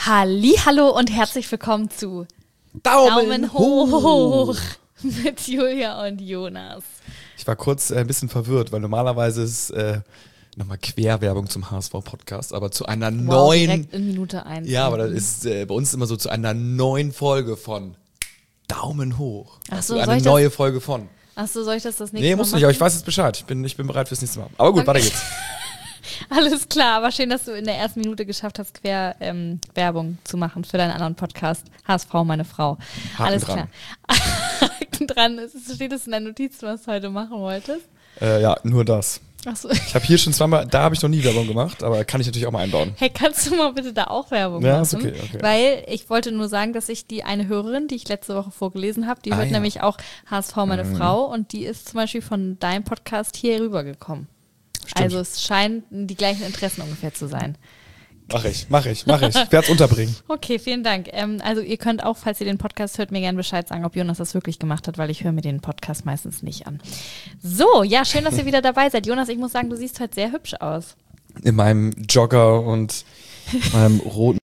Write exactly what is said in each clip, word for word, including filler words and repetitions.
Hallihallo und herzlich willkommen zu Daumen, Daumen hoch mit Julia und Jonas. Ich war kurz äh, ein bisschen verwirrt, weil normalerweise ist äh, nochmal Querwerbung zum H S V-Podcast, aber zu einer Wow, neuen... direkt in Minute eins. Ja, aber das ist äh, bei uns immer so zu einer neuen Folge von Daumen hoch. Ach so, also soll eine ich neue das- Folge von. Achso, soll ich das das nächste Nee, Mal musst du machen? nicht, aber ich weiß jetzt Bescheid. Ich bin, ich bin bereit fürs nächste Mal. Aber gut, Okay. weiter geht's. Alles klar, aber schön, dass du in der ersten Minute geschafft hast, quer ähm, Werbung zu machen für deinen anderen Podcast. H S V, meine Frau. Haken Alles dran. klar. Haken dran. Es steht es in der Notiz, was du heute machen wolltest? Äh, ja, nur das. Achso. Ich habe hier schon zweimal, da habe ich noch nie Werbung gemacht, aber kann ich natürlich auch mal einbauen. Hey, kannst du mal bitte da auch Werbung Ja, machen? ist okay, okay. Weil ich wollte nur sagen, dass ich die eine Hörerin, die ich letzte Woche vorgelesen habe, die Ah, hört ja. nämlich auch H S V, meine Mhm. Frau, und die ist zum Beispiel von deinem Podcast hier rübergekommen. Stimmt. Also es scheinen die gleichen Interessen ungefähr zu sein. Mach ich, mach ich, mach ich. Ich werde es unterbringen. Okay, vielen Dank. Ähm, also ihr könnt auch, falls ihr den Podcast hört, mir gerne Bescheid sagen, ob Jonas das wirklich gemacht hat, weil ich höre mir den Podcast meistens nicht an. So, ja, schön, dass ihr wieder dabei seid. Jonas, ich muss sagen, du siehst heute sehr hübsch aus. In meinem Jogger und meinem roten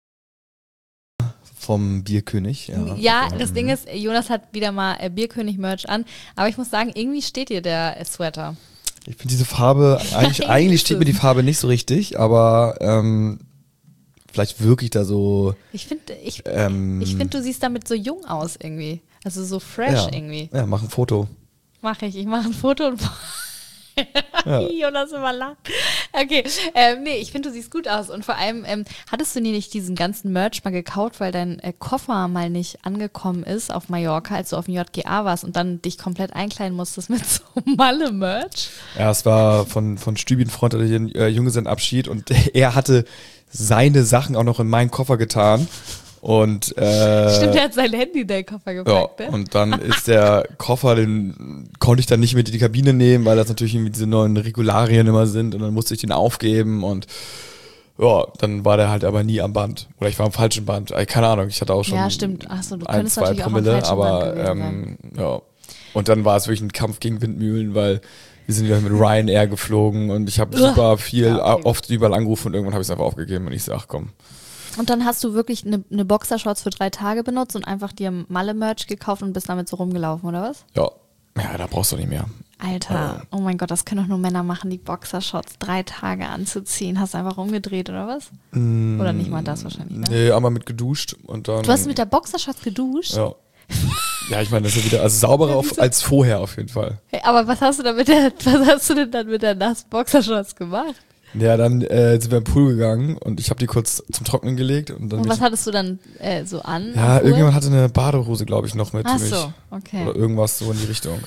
vom Bierkönig. Ja, Ja, das Ding ist, Jonas hat wieder mal äh, Bierkönig-Merch an, aber ich muss sagen, irgendwie steht dir der äh, Sweater. Ich finde diese Farbe, eigentlich, eigentlich steht mir die Farbe nicht so richtig, aber ähm, vielleicht wirklich da so. Ich finde, ich, Ähm, ich find, du siehst damit so jung aus irgendwie. Also so fresh ja, irgendwie. Ja, mach ein Foto. Mache ich. Ich mache ein Foto und Ja. Jonas immer lacht. Okay, ähm, nee, ich finde, du siehst gut aus. Und vor allem, ähm, hattest du dir nicht diesen ganzen Merch mal gekauft, weil dein äh, Koffer mal nicht angekommen ist auf Mallorca, als du auf dem J G A warst und dann dich komplett einkleiden musstest mit so Malle-Merch? Ja, es war von, von Stübin Freund hatte den äh, Junggesellenabschied und er hatte seine Sachen auch noch in meinen Koffer getan. Und äh, Stimmt, er hat sein Handy in den Koffer ja, gepackt, ne? und dann ist der Koffer, den konnte ich dann nicht mit in die Kabine nehmen, weil das natürlich irgendwie diese neuen Regularien immer sind und dann musste ich den aufgeben und ja, dann war der halt aber nie am Band. Oder ich war am falschen Band. Äh, Keine Ahnung, ich hatte auch schon Ja, stimmt. Ach so, du ein, könntest zwei natürlich auch am Promille, falschen aber Band gewesen ähm, ja. Und dann war es wirklich ein Kampf gegen Windmühlen, weil wir sind ja mit Ryanair geflogen und ich habe Uah. super viel, Ja, okay. oft überall angerufen und irgendwann habe ich es einfach aufgegeben und ich so, ach komm. Und dann hast du wirklich eine ne Boxershorts für drei Tage benutzt und einfach dir Malle-Merch gekauft und bist damit so rumgelaufen, oder was? Ja, ja, da brauchst du nicht mehr. Alter, oh mein Gott, das können doch nur Männer machen, die Boxershorts drei Tage anzuziehen. Hast du einfach rumgedreht, oder was? Oder nicht mal das wahrscheinlich, ne? Nee, einmal mit geduscht und dann. Du hast mit der Boxershorts geduscht? Ja. Ja, ich meine, das ist ja wieder also sauberer auf, als vorher auf jeden Fall. Hey, aber was hast du denn mit der, was hast du denn dann mit der nassen Boxershorts gemacht? Ja, dann äh, sind wir im Pool gegangen und ich habe die kurz zum Trocknen gelegt und dann. Und bin was ich, hattest du dann äh, so an? ja, am Pool? irgendjemand hatte eine Badehose, glaube ich, noch mit Ach für mich. so, okay. Oder irgendwas so in die Richtung.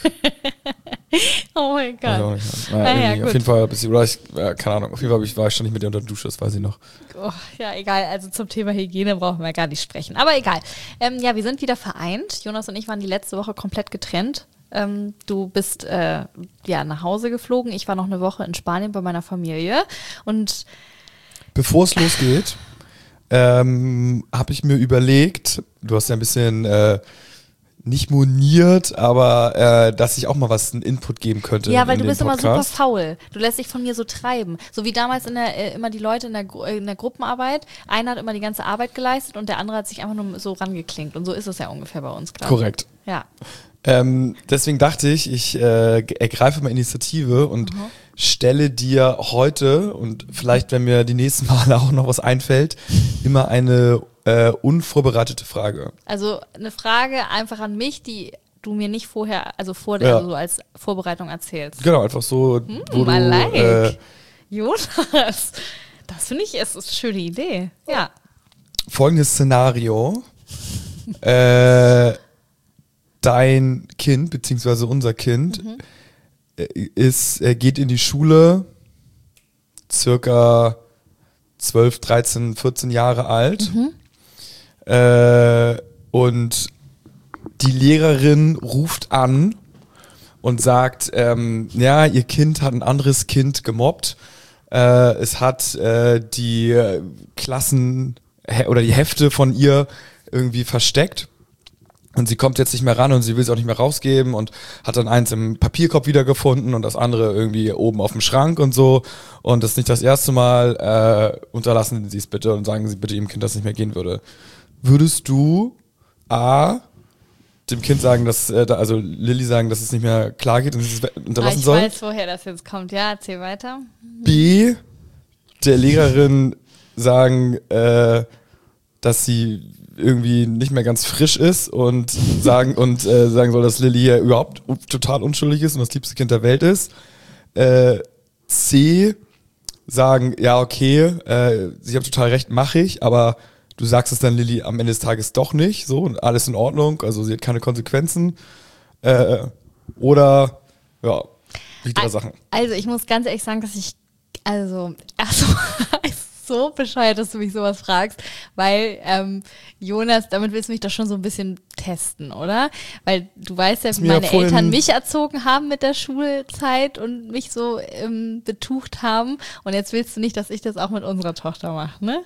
Oh mein Gott. Weiß auch nicht. Naja, Naja, irgendwie. gut. Auf jeden Fall, ein bisschen, oder ich, ja, keine Ahnung, auf jeden Fall hab ich, war ich schon nicht mit dir unter der Dusche, das weiß ich noch. Oh, ja, egal. Also zum Thema Hygiene brauchen wir gar nicht sprechen. Aber egal. Ähm, ja, wir sind wieder vereint. Jonas und ich waren die letzte Woche komplett getrennt. Ähm, du bist äh, ja nach Hause geflogen. Ich war noch eine Woche in Spanien bei meiner Familie. Und Bevor es losgeht, ähm, habe ich mir überlegt, du hast ja ein bisschen äh, nicht moniert, aber äh, dass ich auch mal was einen Input geben könnte. ja, weil in du den bist immer super Podcast. faul. Du lässt dich von mir so treiben. So wie damals in der, äh, immer die Leute in der, Gru- äh, in der Gruppenarbeit. Einer hat immer die ganze Arbeit geleistet und der andere hat sich einfach nur so rangeklinkt. Und so ist es ja ungefähr bei uns, glaube ich. Korrekt. Ja. Ähm, deswegen dachte ich, ich äh, ge- ergreife mal Initiative und Mhm. stelle dir heute und vielleicht, wenn mir die nächsten Male auch noch was einfällt, immer eine äh, unvorbereitete Frage. Also eine Frage einfach an mich, die du mir nicht vorher, also vor der, Ja. also so als Vorbereitung erzählst. Genau, einfach so, wo du, I like. äh, Jonas, das finde ich, ist eine schöne Idee. Ja. folgendes Szenario. äh, dein Kind, beziehungsweise unser Kind, Mhm. äh, ist, äh, geht in die Schule, circa zwölf, dreizehn, vierzehn Jahre alt. Mhm. Äh, und die Lehrerin ruft an und sagt, ähm, ja, ihr Kind hat ein anderes Kind gemobbt. Äh, es hat äh, die äh, Klassen he- oder die Hefte von ihr irgendwie versteckt. Und sie kommt jetzt nicht mehr ran und sie will es auch nicht mehr rausgeben und hat dann eins im Papierkorb wiedergefunden und das andere irgendwie oben auf dem Schrank und so. Und das ist nicht das erste Mal. Äh, unterlassen Sie es bitte und sagen Sie bitte Ihrem Kind, dass es nicht mehr gehen würde. Würdest du A, dem Kind sagen, dass, äh, also Lilly sagen, dass es nicht mehr klar geht und sie es unterlassen ich soll? Ich weiß, woher das jetzt kommt. Ja, erzähl weiter. B, der Lehrerin sagen, äh, dass sie irgendwie nicht mehr ganz frisch ist und sagen und äh, sagen soll, dass Lilly hier überhaupt total unschuldig ist und das liebste Kind der Welt ist. Äh, C, sagen, ja okay, äh, sie haben total recht, mache ich, aber du sagst es dann Lilly am Ende des Tages doch nicht, so, und alles in Ordnung, also sie hat keine Konsequenzen. Äh, oder, ja, die drei Sachen. Also ich muss ganz ehrlich sagen, dass ich, also, erstmal so bescheuert, dass du mich sowas fragst, weil ähm, Jonas, damit willst du mich doch schon so ein bisschen testen, oder? Weil du weißt ja, wie meine ja Eltern mich erzogen haben mit der Schulzeit und mich so ähm, betucht haben und jetzt willst du nicht, dass ich das auch mit unserer Tochter mache, ne?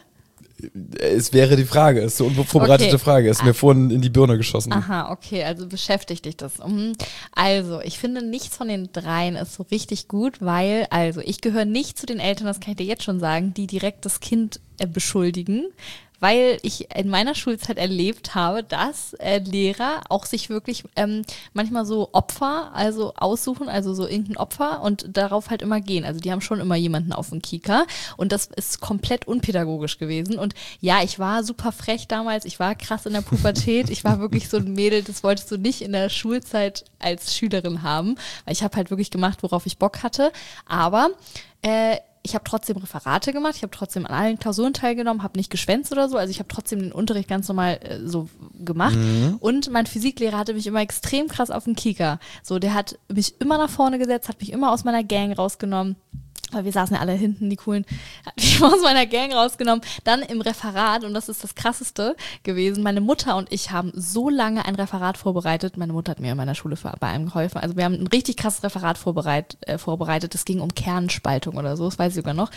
Es wäre die Frage, es ist eine unvorbereitete okay. Frage, es ist mir vorhin in die Birne geschossen. Aha, okay, also beschäftigt dich das. Also, ich finde, nichts von den dreien ist so richtig gut, weil, also, ich gehöre nicht zu den Eltern, das kann ich dir jetzt schon sagen, die direkt das Kind äh, beschuldigen, weil ich in meiner Schulzeit erlebt habe, dass äh, Lehrer auch sich wirklich ähm, manchmal so Opfer, also aussuchen, also so irgendein Opfer und darauf halt immer gehen. Also die haben schon immer jemanden auf dem Kieker und das ist komplett unpädagogisch gewesen. Und ja, ich war super frech damals, ich war krass in der Pubertät, ich war wirklich so ein Mädel, das wolltest du nicht in der Schulzeit als Schülerin haben, weil ich habe halt wirklich gemacht, worauf ich Bock hatte. Aber äh, ich habe trotzdem Referate gemacht, ich habe trotzdem an allen Klausuren teilgenommen, habe nicht geschwänzt oder so, also ich habe trotzdem den Unterricht ganz normal äh, so gemacht mhm. und mein Physiklehrer hatte mich immer extrem krass auf den Kieker. So, der hat mich immer nach vorne gesetzt, hat mich immer aus meiner Gang rausgenommen. Weil wir saßen ja alle hinten, die coolen, hat mich immer aus meiner Gang rausgenommen. Dann im Referat, und das ist das Krasseste gewesen, meine Mutter und ich haben so lange ein Referat vorbereitet. Meine Mutter hat mir in meiner Schule für, bei einem geholfen. Also wir haben ein richtig krasses Referat vorbereit, äh, vorbereitet. Es ging um Kernspaltung oder so, das weiß ich sogar noch.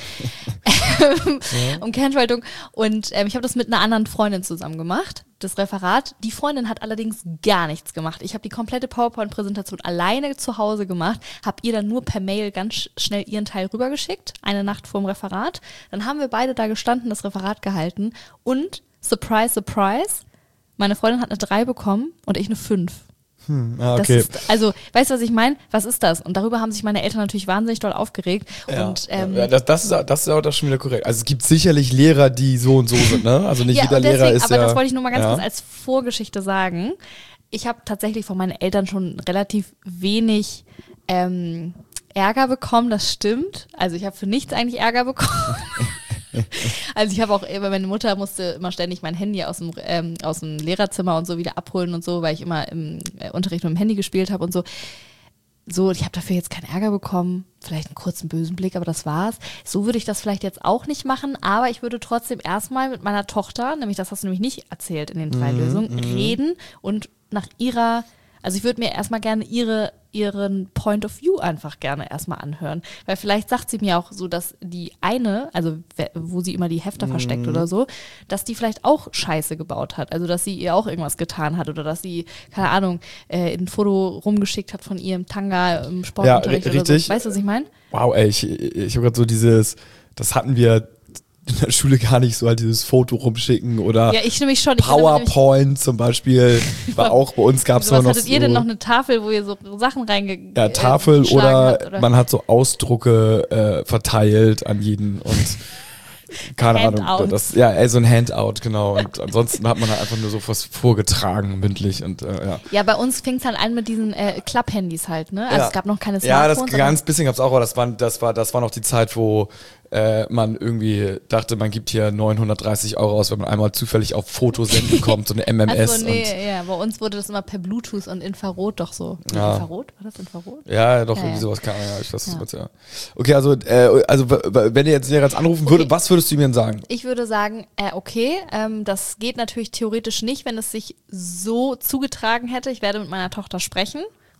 um Kernspaltung. Und ähm, ich habe das mit einer anderen Freundin zusammen gemacht. Das Referat. Die Freundin hat allerdings gar nichts gemacht. Ich habe die komplette PowerPoint-Präsentation alleine zu Hause gemacht, habe ihr dann nur per Mail ganz sch- schnell ihren Teil rübergeschickt, eine Nacht vorm Referat. Dann haben wir beide da gestanden, das Referat gehalten und, surprise, surprise, meine Freundin hat eine drei bekommen und ich eine fünf. Hm, ah, okay. Das ist, also, weißt du, was ich meine? Was ist das? Und darüber haben sich meine Eltern natürlich wahnsinnig doll aufgeregt. Ja, und, ähm, ja, das, das, ist, das ist auch das schon wieder korrekt. Also es gibt sicherlich Lehrer, die so und so sind, ne? Also nicht ja, jeder deswegen, Lehrer ist aber ja... das wollte ich nur mal ganz ja. kurz als Vorgeschichte sagen. Ich habe tatsächlich von meinen Eltern schon relativ wenig ähm, Ärger bekommen, das stimmt. Also ich habe für nichts eigentlich Ärger bekommen. Also ich habe auch, meine Mutter musste immer ständig mein Handy aus dem, ähm, aus dem Lehrerzimmer und so wieder abholen und so, weil ich immer im äh, Unterricht mit dem Handy gespielt habe und so. So, ich habe dafür jetzt keinen Ärger bekommen, vielleicht einen kurzen bösen Blick, aber das war's. So würde ich das vielleicht jetzt auch nicht machen, aber ich würde trotzdem erstmal mit meiner Tochter, nämlich das hast du nämlich nicht erzählt in den drei Mhm, Lösungen, mhm. reden und nach ihrer, also ich würde mir erstmal gerne ihre ihren Point of View einfach gerne erstmal anhören. Weil vielleicht sagt sie mir auch so, dass die eine, also wo sie immer die Hefter versteckt Mhm. oder so, dass die vielleicht auch Scheiße gebaut hat. Also dass sie ihr auch irgendwas getan hat oder dass sie, keine Ahnung, äh, ein Foto rumgeschickt hat von ihrem Tanga im Sportunterricht Ja, oder richtig. so. Weißt du, was ich meine? Wow, ey, ich, ich habe gerade so dieses, das hatten wir in der Schule gar nicht so, halt dieses Foto rumschicken oder Ja, ich nämlich schon. Ich PowerPoint zum Beispiel, war auch bei uns gab es was noch hattet so, ihr denn noch eine Tafel, wo ihr so Sachen reinge ja, Tafel äh, oder, habt, oder man hat so Ausdrucke äh, verteilt an jeden und keine Ahnung, Handouts. das, ja, ey, so ein Handout, genau. Und ansonsten hat man halt einfach nur so was vorgetragen, mündlich und äh, ja. Ja, bei uns fing es halt an mit diesen äh, Klapp-Handys halt, ne? Also Ja. es gab noch keine Ja, Smartphones. das ganz bisschen gab's auch, aber das war, das war, das war noch die Zeit, wo äh, man irgendwie dachte, man gibt hier neunhundertdreißig Euro aus, wenn man einmal zufällig auf Fotosenden kommt, so eine M M S. Also nee, und, ja, bei uns wurde das immer per Bluetooth und Infrarot doch so. Ja. Infrarot? War das Infrarot? ja, doch, Ja, irgendwie ja. sowas kann ja, ich weiß, Ja. was ja. Okay, also, äh, also w- w- wenn ihr jetzt jetzt anrufen würde, Okay. was würdest du ihm denn sagen? Ich würde sagen, äh, okay, ähm, das geht natürlich theoretisch nicht, wenn es sich so zugetragen hätte. Ich werde mit meiner Tochter sprechen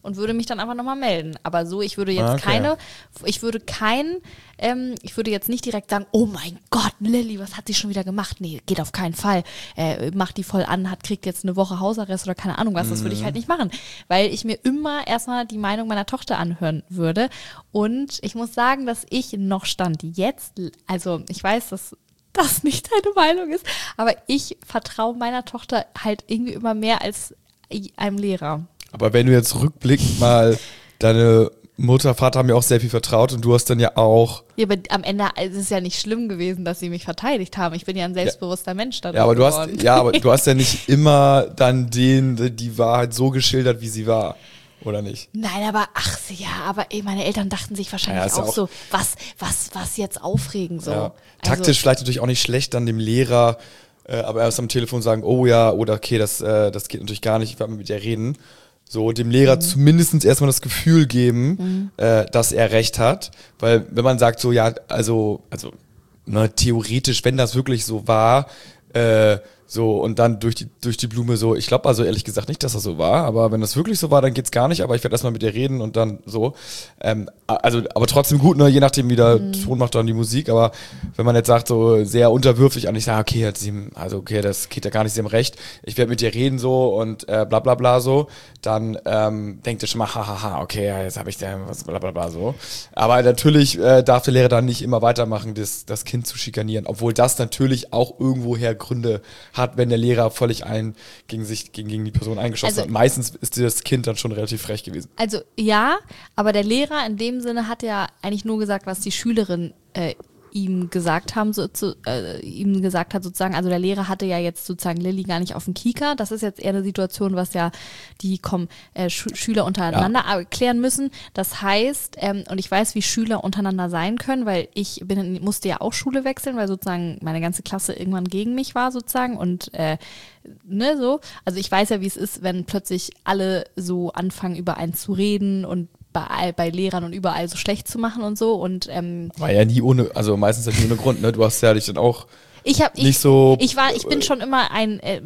und würde mich dann einfach nochmal melden. Aber so, ich würde jetzt Okay. keine, ich würde kein, ähm, ich würde jetzt nicht direkt sagen, oh mein Gott, Lilly, was hat sie schon wieder gemacht? Nee, geht auf keinen Fall. Äh, macht die voll an, hat, kriegt jetzt eine Woche Hausarrest oder keine Ahnung was. Das würde ich halt nicht machen, weil ich mir immer erstmal die Meinung meiner Tochter anhören würde. Und ich muss sagen, dass ich noch Stand jetzt, also ich weiß, dass das nicht deine Meinung ist, aber ich vertraue meiner Tochter halt irgendwie immer mehr als einem Lehrer. Aber wenn du jetzt rückblickend mal, deine Mutter, Vater haben ja auch sehr viel vertraut und du hast dann ja auch. Ja, aber am Ende ist es ja nicht schlimm gewesen, dass sie mich verteidigt haben. Ich bin ja ein selbstbewusster ja. Mensch dadurch Ja, aber du geworden. hast, ja, aber du hast ja nicht immer dann denen die Wahrheit so geschildert, wie sie war. Oder nicht? Nein, aber ach ja, aber ey, meine Eltern dachten sich wahrscheinlich ja, auch, auch so, was, was, was jetzt aufregen so. Ja. Taktisch also, vielleicht natürlich auch nicht schlecht, dann dem Lehrer, äh, aber erst am Telefon sagen, oh ja, oder okay, das, äh, das geht natürlich gar nicht, ich werde mit dir reden. So, dem Lehrer mhm. zumindest erstmal das Gefühl geben, mhm. äh, dass er recht hat. Weil wenn man sagt so, ja, also, also ne, theoretisch, wenn das wirklich so war, äh, so, und dann durch die, durch die Blume so, ich glaube also ehrlich gesagt nicht, dass das so war, aber wenn das wirklich so war, dann geht's gar nicht, aber ich werde erstmal mit dir reden und dann so. Ähm, also, aber trotzdem gut, ne, je nachdem, wie der mhm. Ton macht dann die Musik, aber wenn man jetzt sagt, so sehr unterwürfig an, ich sage, okay, hat sie, also okay, das geht ja gar nicht, sie haben recht, ich werde mit dir reden so und äh, bla bla bla so, dann ähm, denkt ihr schon mal, hahaha, okay, ja, jetzt habe ich da was bla bla bla so. Aber natürlich äh, darf der Lehrer dann nicht immer weitermachen, das, das Kind zu schikanieren, obwohl das natürlich auch irgendwoher Gründe hat, wenn der Lehrer völlig ein gegen sich, gegen, gegen die Person eingeschossen also, hat. Meistens ist das Kind dann schon relativ frech gewesen. Also ja, aber der Lehrer in dem Sinne hat ja eigentlich nur gesagt, was die Schülerin äh, ihm gesagt haben, so, zu, äh, ihm gesagt hat sozusagen, also der Lehrer hatte ja jetzt sozusagen Lilly gar nicht auf dem Kieker. Das ist jetzt eher eine Situation, was ja die komm, äh, Sch- Schüler untereinander ja. erklären müssen. Das heißt, ähm, und ich weiß, wie Schüler untereinander sein können, weil ich bin, musste ja auch Schule wechseln, weil sozusagen meine ganze Klasse irgendwann gegen mich war sozusagen und äh, ne, so. Also ich weiß ja, wie es ist, wenn plötzlich alle so anfangen, über einen zu reden und bei, bei Lehrern und überall so schlecht zu machen und so. Und ähm, war ja nie ohne, also meistens ja nie ohne Grund, ne? Du hast ja dich dann auch ich hab, nicht ich, so. Ich war, ich bin schon immer ein äh,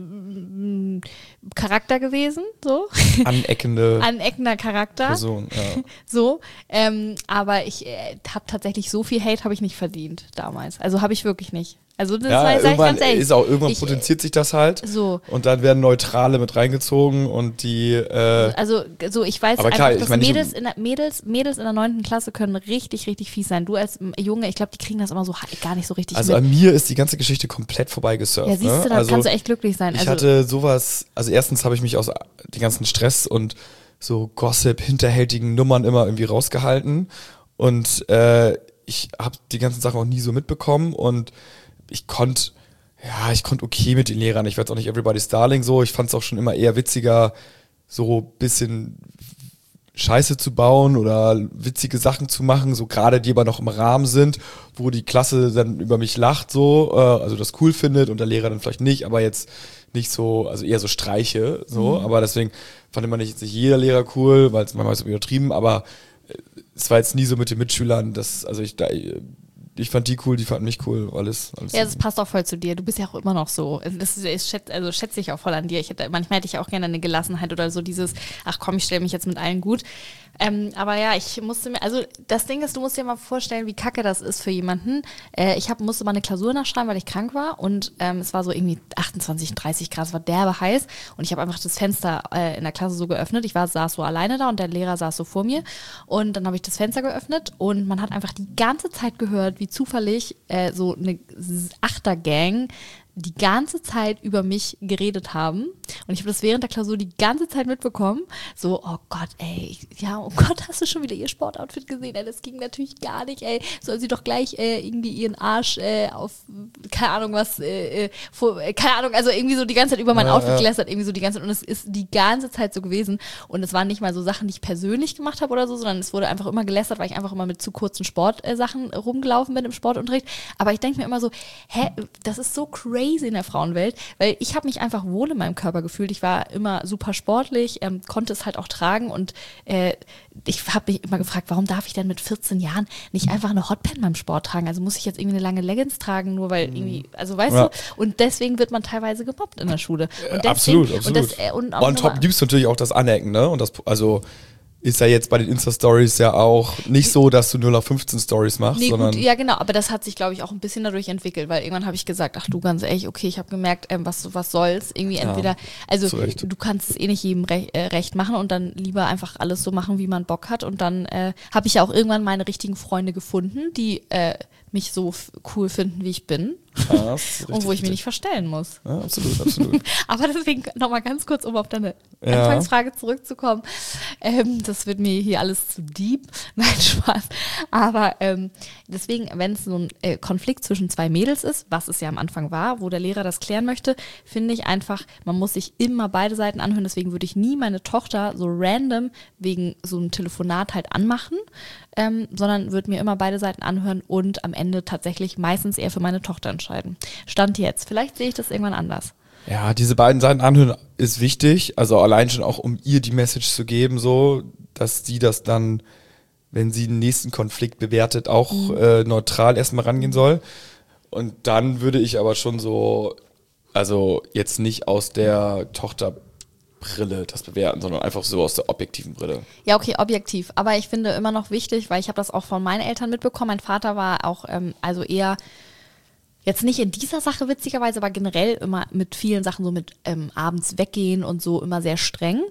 Charakter gewesen, so. Aneckende. Aneckender Charakter. Person, ja. So. Ähm, aber ich äh, habe tatsächlich so viel Hate habe ich nicht verdient damals. Also habe ich wirklich nicht. Also das ja, war, sag ich ganz ehrlich. Ist auch, irgendwann ich, potenziert sich das halt. So. Und dann werden Neutrale mit reingezogen und die. Äh, also so, ich weiß aber einfach, klar, dass ich mein, Mädels, in der, Mädels, Mädels in der neunten Klasse können richtig, richtig fies sein. Du als Junge, ich glaube, die kriegen das immer so gar nicht so richtig Also mit. an mir ist die ganze Geschichte komplett vorbeigesurft. Ja, siehst du, ne? da also kannst du echt glücklich sein. Ich also, hatte sowas, also erstens habe ich mich aus den ganzen Stress und so Gossip, hinterhältigen Nummern immer irgendwie rausgehalten und äh, ich habe die ganzen Sachen auch nie so mitbekommen und ich konnte, ja, ich konnte okay mit den Lehrern, ich war jetzt auch nicht everybody's darling so, ich fand es auch schon immer eher witziger, so ein bisschen Scheiße zu bauen oder witzige Sachen zu machen, so gerade die aber noch im Rahmen sind, wo die Klasse dann über mich lacht so, äh, also das cool findet und der Lehrer dann vielleicht nicht, aber jetzt nicht so, also eher so Streiche, so, mhm. aber deswegen fand immer nicht, nicht jeder Lehrer cool, weil es manchmal so übertrieben, aber es war jetzt nie so mit den Mitschülern, dass, also ich da, ich fand die cool, die fanden mich cool, alles. alles ja, das passt auch voll zu dir. Du bist ja auch immer noch so. Das ist, ich schätze, also schätze ich auch voll an dir. Ich hätte, manchmal hätte ich auch gerne eine Gelassenheit oder so dieses, ach komm, ich stelle mich jetzt mit allen gut. Ähm, aber ja, ich musste mir, also das Ding ist, du musst dir mal vorstellen, wie kacke das ist für jemanden. Äh, ich hab, musste mal eine Klausur nachschreiben, weil ich krank war und ähm, es war so irgendwie achtundzwanzig, dreißig Grad, es war derbe heiß und ich habe einfach das Fenster äh, in der Klasse so geöffnet. Ich war, saß so alleine da und der Lehrer saß so vor mir und dann habe ich das Fenster geöffnet und man hat einfach die ganze Zeit gehört, wie zufällig äh, so eine Achtergang die ganze Zeit über mich geredet haben. Und ich habe das während der Klausur die ganze Zeit mitbekommen. So, oh Gott, ey, ja, oh Gott, hast du schon wieder ihr Sportoutfit gesehen? Ey, das ging natürlich gar nicht, ey. Soll sie doch gleich äh, irgendwie ihren Arsch äh, auf, keine Ahnung was, äh, äh, vor, äh, keine Ahnung, also irgendwie so die ganze Zeit über mein ja, Outfit ja. gelästert, irgendwie so die ganze Zeit. Und es ist die ganze Zeit so gewesen. Und es waren nicht mal so Sachen, die ich persönlich gemacht habe oder so, sondern es wurde einfach immer gelästert, weil ich einfach immer mit zu kurzen Sportsachen äh, rumgelaufen bin im Sportunterricht. Aber ich denke mir immer so, hä, das ist so crazy in der Frauenwelt, weil ich habe mich einfach wohl in meinem Körper gefühlt. Ich war immer super sportlich, ähm, konnte es halt auch tragen und äh, ich habe mich immer gefragt, warum darf ich denn mit vierzehn Jahren nicht einfach eine Hotpant beim Sport tragen? Also muss ich jetzt irgendwie eine lange Leggings tragen, nur weil irgendwie, also weißt ja. du? Und deswegen wird man teilweise gemobbt in der Schule. Und deswegen, absolut, absolut. Und, das, äh, und auch on top gibt es natürlich auch das Anecken, ne? Und das, also ist ja jetzt bei den Insta-Stories ja auch nicht so, dass du null auf fünfzehn Stories machst, Nee, sondern gut, ja genau, aber das hat sich, glaube ich, auch ein bisschen dadurch entwickelt, weil irgendwann habe ich gesagt, ach du, ganz ehrlich, okay, ich habe gemerkt, ähm, was, was soll's, irgendwie entweder, also zu Recht. du kannst es eh nicht jedem rech, äh, recht machen und dann lieber einfach alles so machen, wie man Bock hat und dann äh, habe ich ja auch irgendwann meine richtigen Freunde gefunden, die äh, mich so f- cool finden, wie ich bin. Ja, das ist Und wo richtig, ich mich richtig. nicht verstellen muss. Ja, absolut, absolut. Aber deswegen nochmal ganz kurz, um auf deine Ja. Anfangsfrage zurückzukommen. Ähm, das wird mir hier alles zu deep. Nein, Spaß. Aber ähm, deswegen, wenn es so ein äh, Konflikt zwischen zwei Mädels ist, was es ja am Anfang war, wo der Lehrer das klären möchte, finde ich einfach, man muss sich immer beide Seiten anhören. Deswegen würde ich nie meine Tochter so random wegen so einem Telefonat halt anmachen, ähm, sondern würde mir immer beide Seiten anhören und am Ende tatsächlich meistens eher für meine Tochter entscheiden. Stand jetzt. Vielleicht sehe ich das irgendwann anders. Ja, diese beiden Seiten anhören ist wichtig, also allein schon auch, um ihr die Message zu geben, so, dass sie das dann, wenn sie den nächsten Konflikt bewertet, auch Mhm. äh, neutral erstmal rangehen soll. Und dann würde ich aber schon so, also jetzt nicht aus der Tochterbrille das bewerten, sondern einfach so aus der objektiven Brille. Ja, okay, objektiv. Aber ich finde immer noch wichtig, weil ich habe das auch von meinen Eltern mitbekommen. Mein Vater war auch ähm, also eher, jetzt nicht in dieser Sache witzigerweise, aber generell immer mit vielen Sachen so mit ähm, abends weggehen und so immer sehr streng.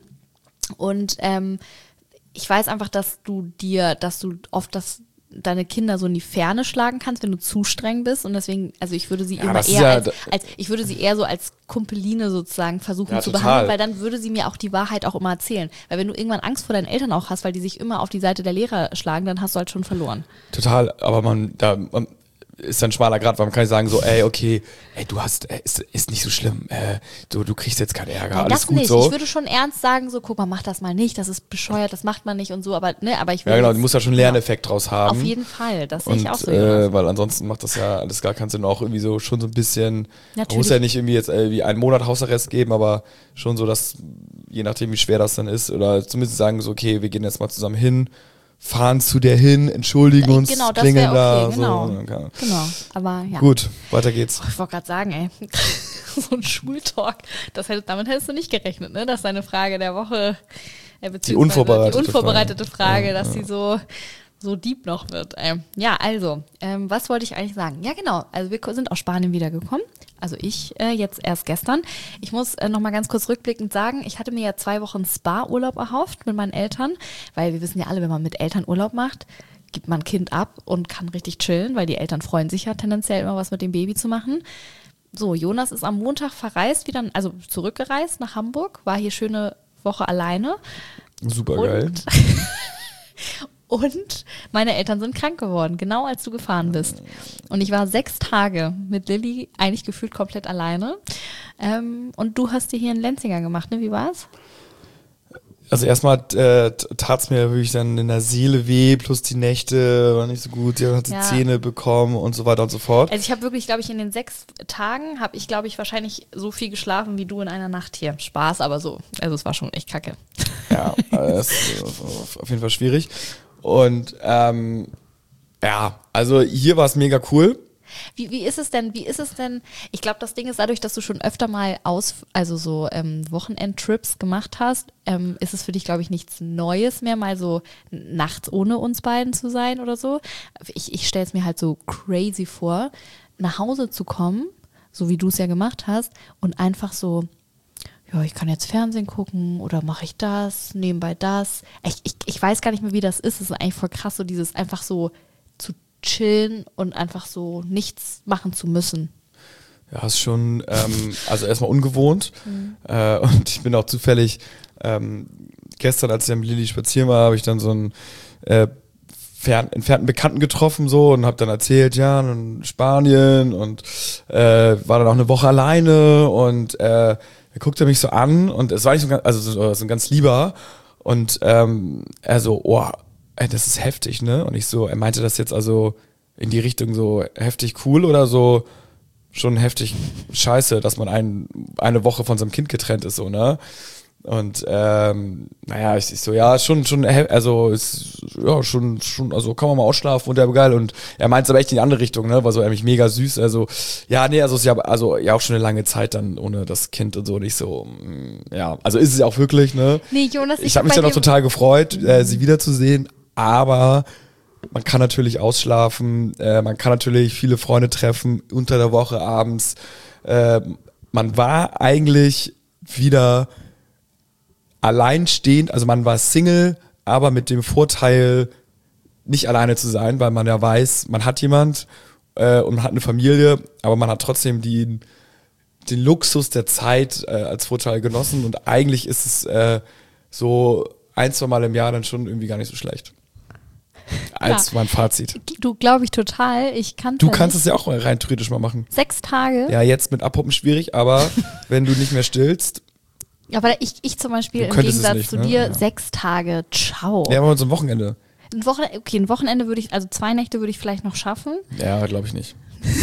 Und ähm, ich weiß einfach, dass du dir, dass du oft das deine Kinder so in die Ferne schlagen kannst, wenn du zu streng bist und deswegen, also ich würde sie Ja, immer das ist eher ja als, d- als, ich würde sie eher so als Kumpeline sozusagen versuchen Ja, zu total. behandeln, weil dann würde sie mir auch die Wahrheit auch immer erzählen. Weil wenn du irgendwann Angst vor deinen Eltern auch hast, weil die sich immer auf die Seite der Lehrer schlagen, dann hast du halt schon verloren. Total, aber man, da man, ist ein schmaler Grad, weil man kann nicht sagen so, ey, okay, ey, du hast, äh, ist, ist nicht so schlimm, äh, du, du kriegst jetzt keinen Ärger, Nein, alles das gut nicht. so. Ich würde schon ernst sagen, so, guck mal, mach das mal nicht, das ist bescheuert, das macht man nicht und so, aber, ne, aber ich Ja, würde genau, jetzt- du musst ja schon einen Lerneffekt draus haben. Auf jeden Fall, das sehe Und ich auch so. äh, Jonas. weil ansonsten macht das ja alles gar keinen Sinn, auch irgendwie so schon so ein bisschen, man Natürlich. muss ja nicht irgendwie jetzt äh, wie einen Monat Hausarrest geben, aber schon so, dass je nachdem wie schwer das dann ist oder zumindest sagen so, okay, wir gehen jetzt mal zusammen hin, fahren zu der hin, entschuldigen uns, Genau, das klingeln wäre okay, da, genau. so. Okay. Genau, aber ja. Gut, weiter geht's. Ich wollte gerade sagen, ey, so ein Schultalk, das hättest, damit hättest du nicht gerechnet, ne? Dass deine Frage der Woche, äh, beziehungsweise unvorbereitete die unvorbereitete Frage. Frage, Ja, dass ja. sie so, so deep noch wird. Ähm, ja, also, ähm, was wollte ich eigentlich sagen? Ja, genau, also wir ko- sind aus Spanien wiedergekommen. Also ich äh, jetzt erst gestern. Ich muss äh, noch mal ganz kurz rückblickend sagen, ich hatte mir ja zwei Wochen Spa-Urlaub erhofft mit meinen Eltern, weil wir wissen ja alle, wenn man mit Eltern Urlaub macht, gibt man Kind ab und kann richtig chillen, weil die Eltern freuen sich ja tendenziell immer was mit dem Baby zu machen. So, Jonas ist am Montag verreist, wieder, also zurückgereist nach Hamburg, war hier schöne Woche alleine. Super Und- geil. Und meine Eltern sind krank geworden, genau als du gefahren bist. Und ich war sechs Tage mit Lilly eigentlich gefühlt komplett alleine. Ähm, und du hast dir hier in Lenzinger gemacht, ne? Wie war's? Also erstmal äh, tat es mir wirklich dann in der Seele weh, plus die Nächte war nicht so gut, sie hat die Ja. Zähne bekommen und so weiter und so fort. Also ich habe wirklich, glaube ich, in den sechs Tagen habe ich, glaube ich, wahrscheinlich so viel geschlafen wie du in einer Nacht hier. Spaß, aber so. Also es war schon echt kacke. Ja, äh, das ist auf auf jeden Fall schwierig. Und ähm, ja, also hier war es mega cool. Wie, wie ist es denn, wie ist es denn, ich glaube, das Ding ist dadurch, dass du schon öfter mal aus, also so ähm, Wochenendtrips gemacht hast, ähm, ist es für dich, glaube ich, nichts Neues mehr, mal so nachts ohne uns beiden zu sein oder so. Ich, ich stelle es mir halt so crazy vor, nach Hause zu kommen, so wie du es ja gemacht hast, und einfach so, ja, ich kann jetzt Fernsehen gucken oder mache ich das, nebenbei das. Ich, ich, ich weiß gar nicht mehr, wie das ist. Es ist eigentlich voll krass, so dieses einfach so zu chillen und einfach so nichts machen zu müssen. Ja, ist schon, ähm, also erstmal ungewohnt. Äh, und ich bin auch zufällig, ähm, gestern, als ich mit Lilly spazieren war, habe ich dann so einen äh, fern, entfernten Bekannten getroffen so und habe dann erzählt, ja, in Spanien und äh, war dann auch eine Woche alleine und äh, er guckte mich so an und es war nicht so ganz, also so, so ein ganz lieber und ähm, er so, oh, ey, das ist heftig, ne? Und ich so, er meinte das jetzt also in die Richtung so heftig cool oder so schon heftig scheiße, dass man ein, eine Woche von seinem Kind getrennt ist, so, ne? Und ähm, naja, ich, ich so, ja, schon, schon, also ist, ja, schon, schon, also kann man mal ausschlafen und der war geil. Und er meint es aber echt in die andere Richtung, ne? War so eigentlich mega süß. Also, ja, nee, also ist ja, also ja auch schon eine lange Zeit dann ohne das Kind und so nicht so, mh, ja, also ist es ja auch wirklich, ne? Nee, Jonas, ich ich habe mich bei dann auch dir- total gefreut, äh, sie wiederzusehen, aber man kann natürlich ausschlafen, äh, man kann natürlich viele Freunde treffen unter der Woche abends. Äh, man war eigentlich wieder alleinstehend, also man war Single, aber mit dem Vorteil, nicht alleine zu sein, weil man ja weiß, man hat jemand äh, und man hat eine Familie, aber man hat trotzdem die, den Luxus der Zeit äh, als Vorteil genossen und eigentlich ist es äh, so ein, zwei Mal im Jahr dann schon irgendwie gar nicht so schlecht. Als Ja. mein Fazit. Du, glaube ich total. Ich kann Du ja kannst nicht. es ja auch rein theoretisch mal machen. Sechs Tage? Ja, jetzt mit Abhuppen schwierig, aber wenn du nicht mehr stillst, Aber ich, ich zum Beispiel Du im könntest es Gegensatz nicht, zu ne? dir Ja. sechs Tage. Ciao. ja, mal so ein Wochenende. Ein Wochenende, okay, ein Wochenende würde ich, also zwei Nächte würde ich vielleicht noch schaffen. Ja, glaube ich nicht.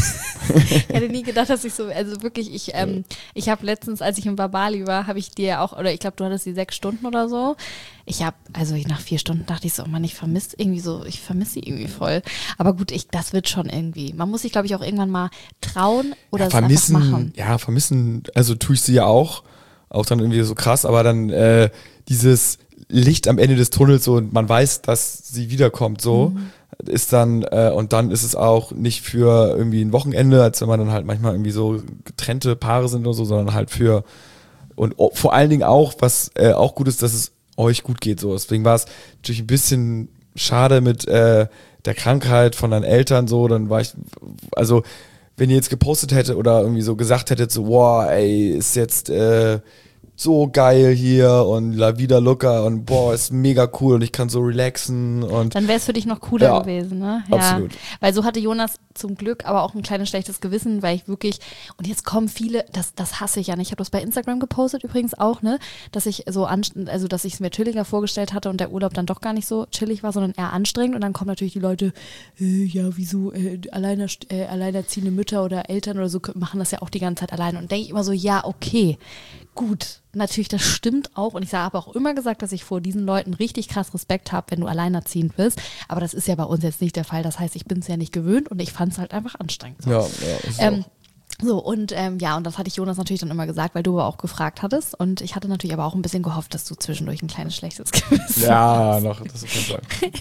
Ich hätte nie gedacht, dass ich so, also wirklich, ich, ähm, ich habe letztens, als ich in Bali war, habe ich dir auch, oder ich glaube, du hattest die sechs Stunden oder so. Ich habe, also ich, nach vier Stunden dachte ich so, oh Mann, ich vermisse irgendwie so, ich vermisse sie irgendwie voll. Aber gut, ich, das wird schon irgendwie. Man muss sich, glaube ich, auch irgendwann mal trauen oder Ja, es vermissen, einfach machen. ja, vermissen, also tue ich sie ja auch, auch dann irgendwie so krass, aber dann äh, dieses Licht am Ende des Tunnels so und man weiß, dass sie wiederkommt, so Mhm. ist dann, äh, und dann ist es auch nicht für irgendwie ein Wochenende, als wenn man dann halt manchmal irgendwie so getrennte Paare sind oder so, sondern halt für, und o- vor allen Dingen auch, was äh, auch gut ist, dass es euch gut geht, so. Deswegen war es natürlich ein bisschen schade mit äh, der Krankheit von deinen Eltern, so, dann war ich, also, wenn ihr jetzt gepostet hätte oder irgendwie so gesagt hättet, so, wow, ey, ist jetzt äh, so geil hier und La Vida Loca und boah, ist mega cool und ich kann so relaxen und Dann wäre es für dich noch cooler Ja, gewesen, ne? absolut. Weil so hatte Jonas zum Glück aber auch ein kleines schlechtes Gewissen, weil ich wirklich, und jetzt kommen viele, das, das hasse ich ja nicht. Ich habe das bei Instagram gepostet übrigens auch, ne? Dass ich so an, also dass ich es mir chilliger vorgestellt hatte und der Urlaub dann doch gar nicht so chillig war, sondern eher anstrengend. Und dann kommen natürlich die Leute, äh, ja, wieso, äh, alleiner, äh, alleinerziehende Mütter oder Eltern oder so machen das ja auch die ganze Zeit alleine. Und denke ich immer so, ja, okay, gut, natürlich, das stimmt auch. Und ich habe auch immer gesagt, dass ich vor diesen Leuten richtig krass Respekt habe, wenn du alleinerziehend bist. Aber das ist ja bei uns jetzt nicht der Fall. Das heißt, ich bin es ja nicht gewöhnt und ich fand es halt einfach anstrengend. So. ja, ja, ist Ähm, auch. so, und ähm, ja, und das hatte ich Jonas natürlich dann immer gesagt, weil du aber auch gefragt hattest. Und ich hatte natürlich aber auch ein bisschen gehofft, dass du zwischendurch ein kleines schlechtes Gewissen Ja, noch, das auf jeden Fall.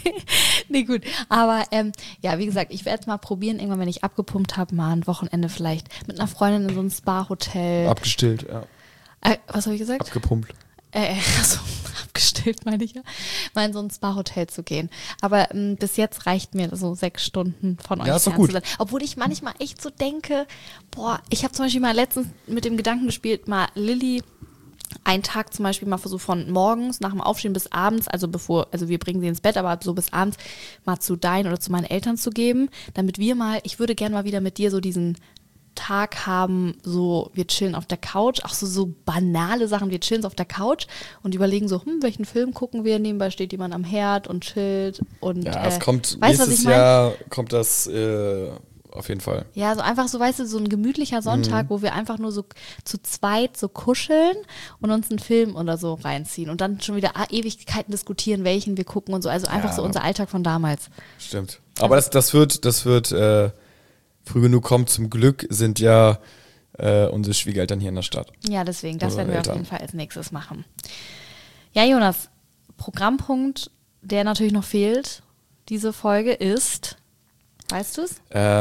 Nee, gut. Aber ähm, ja, wie gesagt, ich werde es mal probieren, irgendwann, wenn ich abgepumpt habe, mal ein Wochenende vielleicht mit einer Freundin in so ein Spa-Hotel. Abgestillt, ja. Äh, was habe ich gesagt? Abgepumpt. Äh, also abgestellt, meine ich ja, mal in so ein Spa-Hotel zu gehen. Aber ähm, bis jetzt reicht mir so sechs Stunden von euch Ja, ist doch fern gut. zu sein. Obwohl ich manchmal echt so denke, boah, ich habe zum Beispiel mal letztens mit dem Gedanken gespielt, mal Lilly einen Tag zum Beispiel mal versucht von morgens nach dem Aufstehen bis abends, also bevor, also wir bringen sie ins Bett, aber so bis abends mal zu deinen oder zu meinen Eltern zu geben, damit wir mal, ich würde gerne mal wieder mit dir so diesen Tag haben, so wir chillen auf der Couch, auch so, so banale Sachen, wir chillen auf der Couch und überlegen so, hm, welchen Film gucken wir, nebenbei steht jemand am Herd und chillt und Ja, äh, es kommt, weißt du, was nächstes ich meine? Jahr kommt das äh, auf jeden Fall. Ja, so einfach so, weißt du, so ein gemütlicher Sonntag, wo wir einfach nur so zu zweit so kuscheln und uns einen Film oder so reinziehen und dann schon wieder Ewigkeiten diskutieren, welchen wir gucken und so, also einfach Ja. so unser Alltag von damals. Stimmt. Aber das, das wird, das wird äh, früh genug kommen. Zum Glück sind ja äh, unsere Schwiegereltern hier in der Stadt. Ja, deswegen, das Unsere werden wir auf Eltern. jeden Fall als nächstes machen. Ja, Jonas, Programmpunkt, der natürlich noch fehlt, diese Folge ist, weißt du es?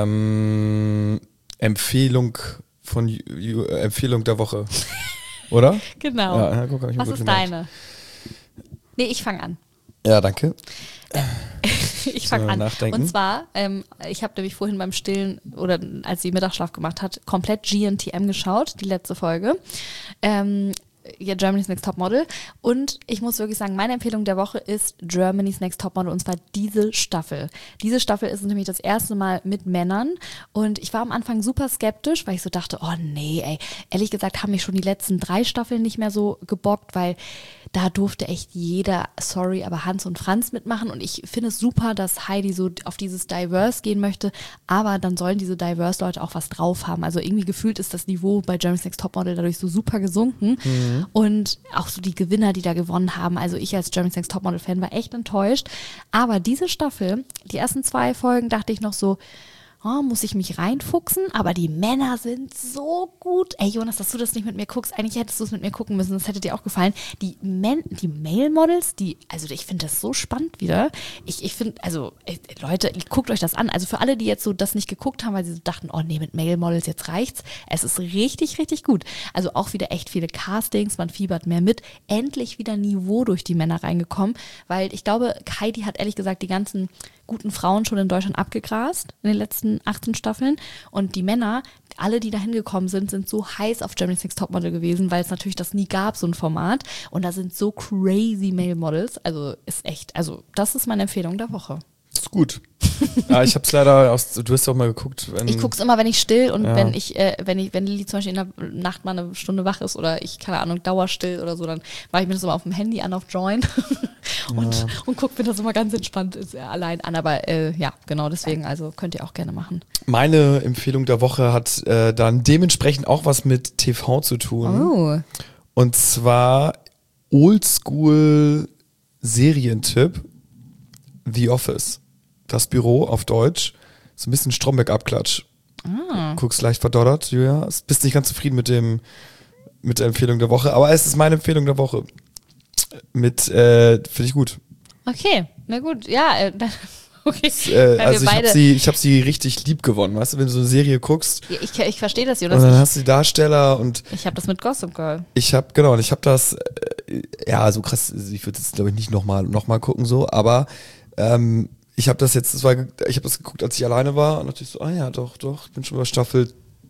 Ähm, Empfehlung von Ju- Ju- äh, Empfehlung der Woche. Oder? Genau. Ja, ja, guck, hab ich mir Was gut ist gemerkt. deine? Nee, ich fange an. Ja, danke. Ich fange So, an. nachdenken. Und zwar, ähm, ich habe nämlich vorhin beim Stillen oder als sie Mittagsschlaf gemacht hat, komplett G N T M geschaut, die letzte Folge. Ähm, ja, Germany's Next Topmodel. Und ich muss wirklich sagen, meine Empfehlung der Woche ist Germany's Next Topmodel und zwar diese Staffel. Diese Staffel ist nämlich das erste Mal mit Männern und ich war am Anfang super skeptisch, weil ich so dachte, oh nee, ey, ehrlich gesagt haben mich schon die letzten drei Staffeln nicht mehr so gebockt, weil da durfte echt jeder, sorry, aber Hans und Franz mitmachen und ich finde es super, dass Heidi so auf dieses Diverse gehen möchte, aber dann sollen diese Diverse-Leute auch was drauf haben. Also irgendwie gefühlt ist das Niveau bei Germany's Next Topmodel dadurch so super gesunken Mhm. Und auch so die Gewinner, die da gewonnen haben. Also ich als Germany's Next Topmodel-Fan war echt enttäuscht. Aber diese Staffel, die ersten zwei Folgen, dachte ich noch so, oh, muss ich mich reinfuchsen, aber die Männer sind so gut. Ey Jonas, dass du das nicht mit mir guckst, eigentlich hättest du es mit mir gucken müssen, das hätte dir auch gefallen. Die, Men die Male-Models, die, also ich finde das so spannend wieder. Ich, ich finde, also ey, Leute, guckt euch das an. Also für alle, die jetzt so das nicht geguckt haben, weil sie so dachten, oh nee, mit Male-Models, jetzt reicht's. Es ist richtig, richtig gut. Also auch wieder echt viele Castings, man fiebert mehr mit. Endlich wieder Niveau durch die Männer reingekommen, weil ich glaube, Heidi hat ehrlich gesagt die ganzen guten Frauen schon in Deutschland abgegrast in den letzten achtzehn Staffeln und die Männer, alle, die da hingekommen sind, sind so heiß auf Germany's Next Topmodel gewesen, weil es natürlich das nie gab, so ein Format und da sind so crazy Male Models, also ist echt, also das ist meine Empfehlung der Woche. Ist gut. Ja, ich hab's leider aus, du hast ja auch mal geguckt. Wenn, ich guck's immer, wenn ich still und ja. wenn ich, äh, wenn ich, wenn Lili zum Beispiel in der Nacht mal eine Stunde wach ist oder ich, keine Ahnung, dauerstill oder so, dann mache ich mir das immer auf dem Handy an, auf Join und, ja. und guck mir das immer ganz entspannt ist, äh, allein an. Aber äh, ja, genau deswegen, also könnt ihr auch gerne machen. Meine Empfehlung der Woche hat äh, dann dementsprechend auch was mit T V zu tun. Oh. Und zwar Oldschool Serientipp The Office. Das Büro auf Deutsch. So ein bisschen Stromberg-Abklatsch. Ah. Guckst leicht verdoddert, Julia. Bist nicht ganz zufrieden mit dem mit der Empfehlung der Woche, aber es ist meine Empfehlung der Woche. Mit, äh, finde ich gut. Okay, na gut, ja, äh, dann, okay. Das, äh, Weil also wir ich habe beide- sie, ich hab sie richtig lieb gewonnen, weißt du, wenn du so eine Serie guckst Ja, ich, ich verstehe das, und Jonas. dann Ich, hast du die Darsteller und ich habe das mit Gossip Girl. ich habe, genau, und ich habe das, äh, ja, so krass, ich würde jetzt glaube ich nicht nochmal noch mal gucken so, aber ähm, ich habe das jetzt, das war, ich habe das geguckt, als ich alleine war und dachte ich so, ah ja, doch, doch, ich bin schon bei Staffel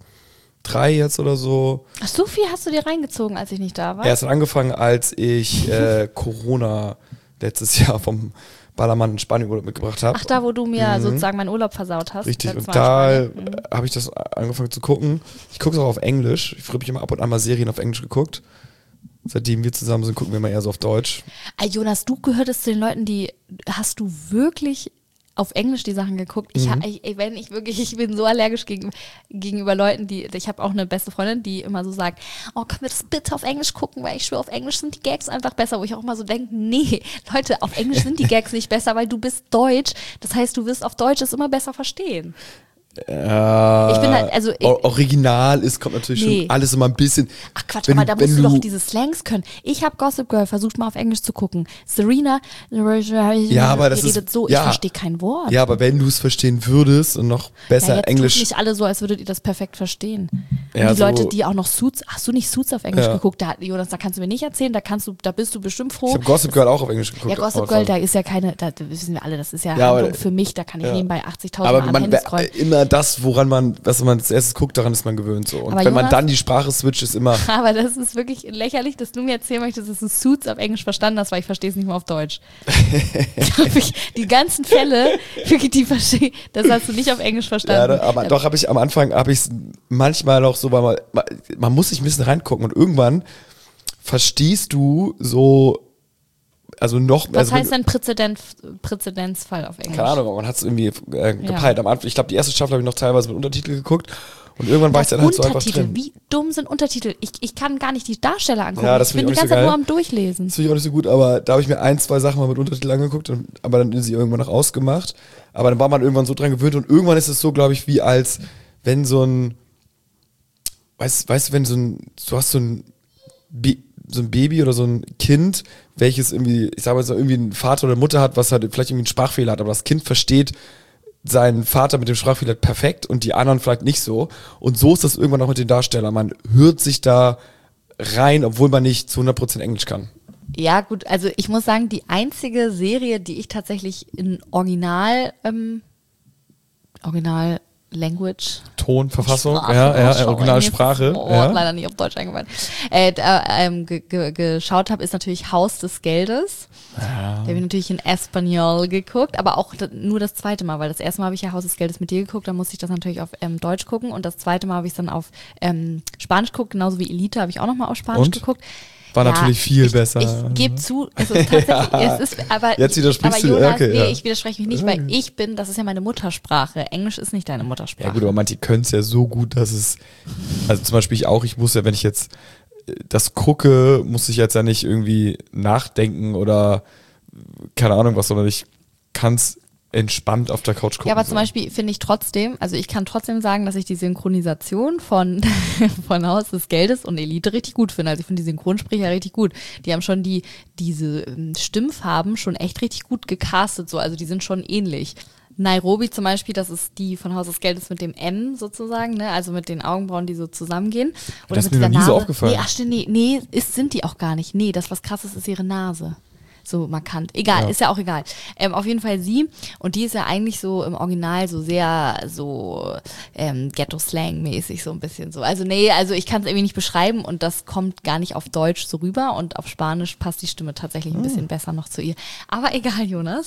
drei jetzt oder so. Ach, so viel hast du dir reingezogen, als ich nicht da war? Ja, es hat angefangen, als ich äh, Corona letztes Jahr vom Ballermann in Spanien Urlaub mitgebracht habe. Ach, da, wo du mir Mhm. sozusagen meinen Urlaub versaut hast. Richtig, letztes und Mal in da Spanien. Mhm. habe ich das angefangen zu gucken. Ich gucke es auch auf Englisch. Ich habe ich immer ab und an mal Serien auf Englisch geguckt. Seitdem wir zusammen sind, gucken wir mal eher so auf Deutsch. Ah, Jonas, du gehörtest zu den Leuten, die, hast du wirklich auf Englisch die Sachen geguckt? Ich, Mhm. hab, ich, ey, wenn ich wirklich, ich bin so allergisch gegen, gegenüber Leuten, die, ich habe auch eine beste Freundin, die immer so sagt, oh, können wir das bitte auf Englisch gucken, weil ich schwöre, auf Englisch sind die Gags einfach besser, wo ich auch immer so denke, nee, Leute, auf Englisch sind die Gags nicht besser, weil du bist Deutsch, das heißt, du wirst auf Deutsch es immer besser verstehen. Äh, Ich bin halt, also ich- o- Original ist, kommt natürlich Nee. schon alles immer ein bisschen. Ach Quatsch, wenn aber du- da wenn musst du du- doch diese Slangs können. Ich habe Gossip Girl versucht mal auf Englisch zu gucken. Serena, Ja, aber das die ist- redet so, ja. ich verstehe kein Wort. Ja, aber wenn du es verstehen würdest und noch besser ja, jetzt Englisch. tut nicht alle so, als würdet ihr das perfekt verstehen. Und Ja, die so- Leute, die auch noch Suits, hast du nicht Suits auf Englisch Ja. geguckt? Da, Jonas, da kannst du mir nicht erzählen, da kannst du, da bist du bestimmt froh. Ich habe Gossip Girl auch auf Englisch geguckt. ja, Gossip aber Girl, das war- da ist ja keine, da wissen wir alle, das ist ja, Ja, aber- Handlung für mich, da kann ich ja. nebenbei achtzigtausend Aber Mal am man, Handy scrollen. immer das, woran man, was man als erstes guckt, daran ist man gewöhnt so. Und Aber wenn man Jonas- dann die Sprache switcht, ist immer. Aber das ist wirklich lächerlich, dass du mir erzählen möchtest, dass du Suits auf Englisch verstanden hast, weil ich verstehe es nicht mehr auf Deutsch. Wirklich, die ganzen Fälle, wirklich, die verstehe, das hast du nicht auf Englisch Ja, verstanden. da, aber doch habe ich am Anfang habe ich es manchmal auch so, weil man, man, man muss sich ein bisschen reingucken und irgendwann verstehst du so, also noch, Was also heißt denn Präzedent, Präzedenzfall auf Englisch? keine Ahnung, man hat es irgendwie äh, gepeilt. Am Anfang, ich glaube, die erste Staffel habe ich noch teilweise mit Untertitel geguckt und irgendwann war ich Das dann halt so einfach Untertitel, drin. wie dumm sind Untertitel? Ich, ich kann gar nicht die Darsteller angucken. Ja, das ich bin finde die ich ganze auch Zeit nicht nur so am Durchlesen. Das finde ich auch nicht so gut, aber da habe ich mir ein, zwei Sachen mal mit Untertitel angeguckt, und, aber dann ist sie irgendwann noch ausgemacht. Aber dann war man irgendwann so dran gewöhnt und irgendwann ist es so, glaube ich, wie als wenn so ein, weißt, weißt du, wenn so ein, du hast so ein, Bi- so ein Baby oder so ein Kind, welches irgendwie, ich sag mal so, irgendwie einen Vater oder Mutter hat, was halt vielleicht irgendwie einen Sprachfehler hat, aber das Kind versteht seinen Vater mit dem Sprachfehler perfekt und die anderen vielleicht nicht so. Und so ist das irgendwann auch mit den Darstellern. Man hört sich da rein, obwohl man nicht zu hundert Prozent Englisch kann. Ja, gut, also ich muss sagen, die einzige Serie, die ich tatsächlich in Original, ähm, Original Language, Ton, Verfassung, Sprache, ja, ja, oh, Originalsprache. Oh, Ja. leider nicht auf Deutsch eingefallen. Äh, da, ähm, ge ge geschaut habe, ist natürlich Haus des Geldes. Ja. Da habe ich natürlich in Espanol geguckt, aber auch d- nur das zweite Mal, weil das erste Mal habe ich ja Haus des Geldes mit dir geguckt, dann musste ich das natürlich auf ähm, Deutsch gucken und das zweite Mal habe ich es dann auf ähm, Spanisch geguckt, genauso wie Elite habe ich auch nochmal auf Spanisch Und? geguckt. War natürlich viel ich, besser. Ich gebe zu, also tatsächlich, Ja. es ist, aber, Jetzt widersprichst aber du, Jonas, okay, nee, ja. ich widerspreche mich nicht, weil ich bin, das ist ja meine Muttersprache. Englisch ist nicht deine Muttersprache. Ja gut, aber manche können es ja so gut, dass es, also zum Beispiel ich auch, ich muss ja, wenn ich jetzt das gucke, muss ich jetzt ja nicht irgendwie nachdenken oder keine Ahnung was, sondern ich kann es entspannt auf der Couch gucken. Ja, aber so. zum Beispiel finde ich trotzdem, also ich kann trotzdem sagen, dass ich die Synchronisation von, von Haus des Geldes und Elite richtig gut finde. Also ich finde die Synchronsprecher richtig gut. Die haben schon die, diese ähm, Stimmfarben schon echt richtig gut gecastet, so. Also die sind schon ähnlich. Nairobi zum Beispiel, das ist die von Haus des Geldes mit dem M sozusagen, ne? Also mit den Augenbrauen, die so zusammengehen. Oder das ist mit mir noch dieser nie so Nase. aufgefallen. Nee, ach stimmt, nee, nee ist, sind die auch gar nicht. Nee, das, was krass ist, ist ihre Nase. So markant. Egal, Ja. ist ja auch egal. Ähm, auf jeden Fall sie. Und die ist ja eigentlich so im Original so sehr so ähm, Ghetto-Slang-mäßig so ein bisschen so. Also nee, also ich kann es irgendwie nicht beschreiben und das kommt gar nicht auf Deutsch so rüber und auf Spanisch passt die Stimme tatsächlich ein bisschen besser noch zu ihr. Aber egal, Jonas.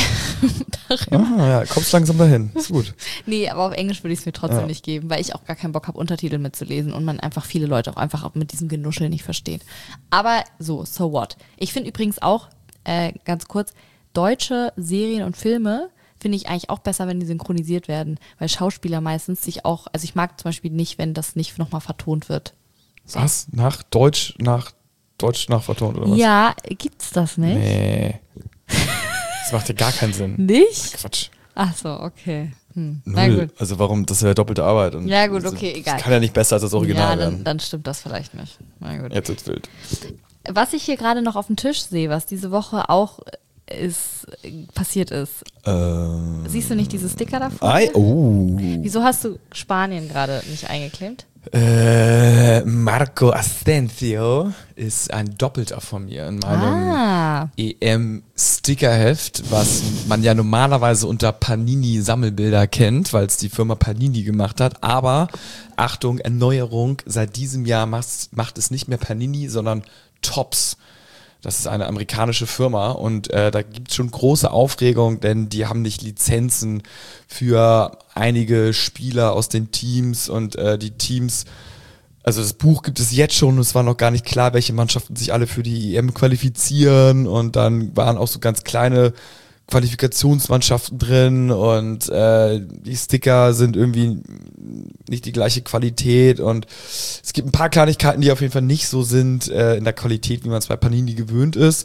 Ah, ja, kommst langsam dahin. Ist gut. Nee, aber auf Englisch würde ich es mir trotzdem Ja. nicht geben, weil ich auch gar keinen Bock habe, Untertitel mitzulesen und man einfach viele Leute auch einfach auch mit diesem Genuschel nicht versteht. Aber so, so what. Ich finde übrigens auch, äh, ganz kurz, deutsche Serien und Filme finde ich eigentlich auch besser, wenn die synchronisiert werden, weil Schauspieler meistens sich auch, also ich mag zum Beispiel nicht, wenn das nicht nochmal vertont wird. Was? Nach Deutsch, nach Deutsch nachvertont oder was? Ja, gibt's das nicht? Nee. Das macht ja gar keinen Sinn. Nicht? Quatsch. Ach so, okay. Hm. Na Null. gut. Also warum, das wäre doppelte Arbeit. Und Ja gut, das- okay, egal. Das kann ja nicht besser als das Original Ja, dann, werden. dann stimmt das vielleicht nicht. Na gut. Jetzt wird's wild. Was ich hier gerade noch auf dem Tisch sehe, was diese Woche auch ist, passiert ist. Ähm, Siehst du nicht diese Sticker davor? Ei, oh. Wieso hast du Spanien gerade nicht eingeklemmt? Äh, Marco Asensio ist ein Doppelter von mir in meinem Ah, E M-Stickerheft, was man ja normalerweise unter Panini-Sammelbilder kennt, weil es die Firma Panini gemacht hat. Aber, Achtung, Erneuerung, seit diesem Jahr macht, macht es nicht mehr Panini, sondern Topps. Das ist eine amerikanische Firma und äh, da gibt es schon große Aufregung, denn die haben nicht Lizenzen für einige Spieler aus den Teams und äh, die Teams, also das Buch gibt es jetzt schon und es war noch gar nicht klar, welche Mannschaften sich alle für die E M qualifizieren und dann waren auch so ganz kleine Qualifikationsmannschaften drin und äh, die Sticker sind irgendwie nicht die gleiche Qualität und es gibt ein paar Kleinigkeiten, die auf jeden Fall nicht so sind äh, in der Qualität, wie man es bei Panini gewöhnt ist.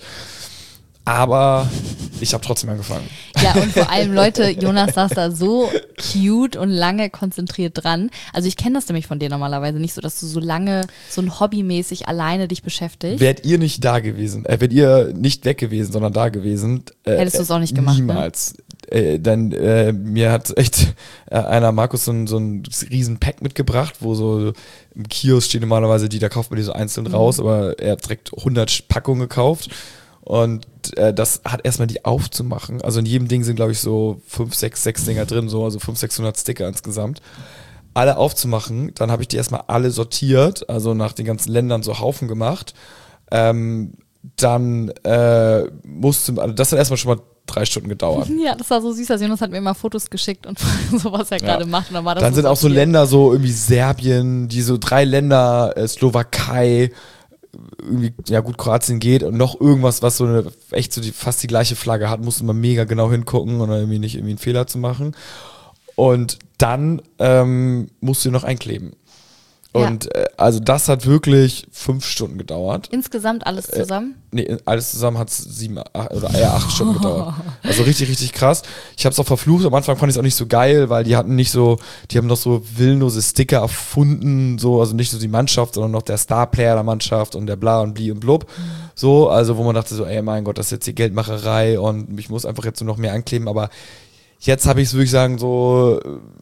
Aber ich habe trotzdem angefangen. ja, und vor allem, Leute, Jonas saß da so cute und lange konzentriert dran. Also ich kenne das nämlich von dir normalerweise nicht so, dass du so lange, so ein hobbymäßig alleine dich beschäftigst. Wärt ihr nicht da gewesen, äh, wärt ihr nicht weg gewesen, sondern da gewesen, äh, Hättest du es auch nicht gemacht, ne? Niemals. Äh, dann äh, mir hat echt äh, einer Markus so ein, so ein riesen Pack mitgebracht, wo so im Kiosk stehen normalerweise die, da kauft man die so einzeln Mhm. raus, aber er hat direkt hundert Packungen gekauft. Und äh, das hat erstmal die aufzumachen. Also in jedem Ding sind, glaube ich, so fünf, sechs, sechs Dinger drin, so, also fünfhundert, sechshundert Sticker insgesamt. Alle aufzumachen, dann habe ich die erstmal alle sortiert, also nach den ganzen Ländern so Haufen gemacht. Ähm, dann äh, musste, also das hat erstmal schon mal drei Stunden gedauert. Ja, das war so süß. Also Jonas hat mir immer Fotos geschickt und so, was er gerade macht. Und dann war das Dann so sind auch so sortiert. Länder, so irgendwie Serbien, die so drei Länder, äh, Slowakei, irgendwie, ja gut, Kroatien geht und noch irgendwas, was so eine, echt so die, fast die gleiche Flagge hat, musste man mega genau hingucken und dann irgendwie nicht irgendwie einen Fehler zu machen. Und dann ähm, musst du noch einkleben. Ja. Und äh, also das hat wirklich fünf Stunden gedauert. Insgesamt alles zusammen? Nee, alles zusammen hat es sieben acht, oder eher acht Stunden gedauert. Also richtig, richtig krass. Ich habe es auch verflucht. Am Anfang fand ich es auch nicht so geil, weil die hatten nicht so, die haben noch so willenlose Sticker erfunden, so, also nicht so die Mannschaft, sondern noch der Starplayer der Mannschaft und der bla und bli und blub. So, also wo man dachte so, ey mein Gott, das ist jetzt die Geldmacherei und ich muss einfach jetzt nur noch mehr ankleben. Aber jetzt habe ich es wirklich sagen, so,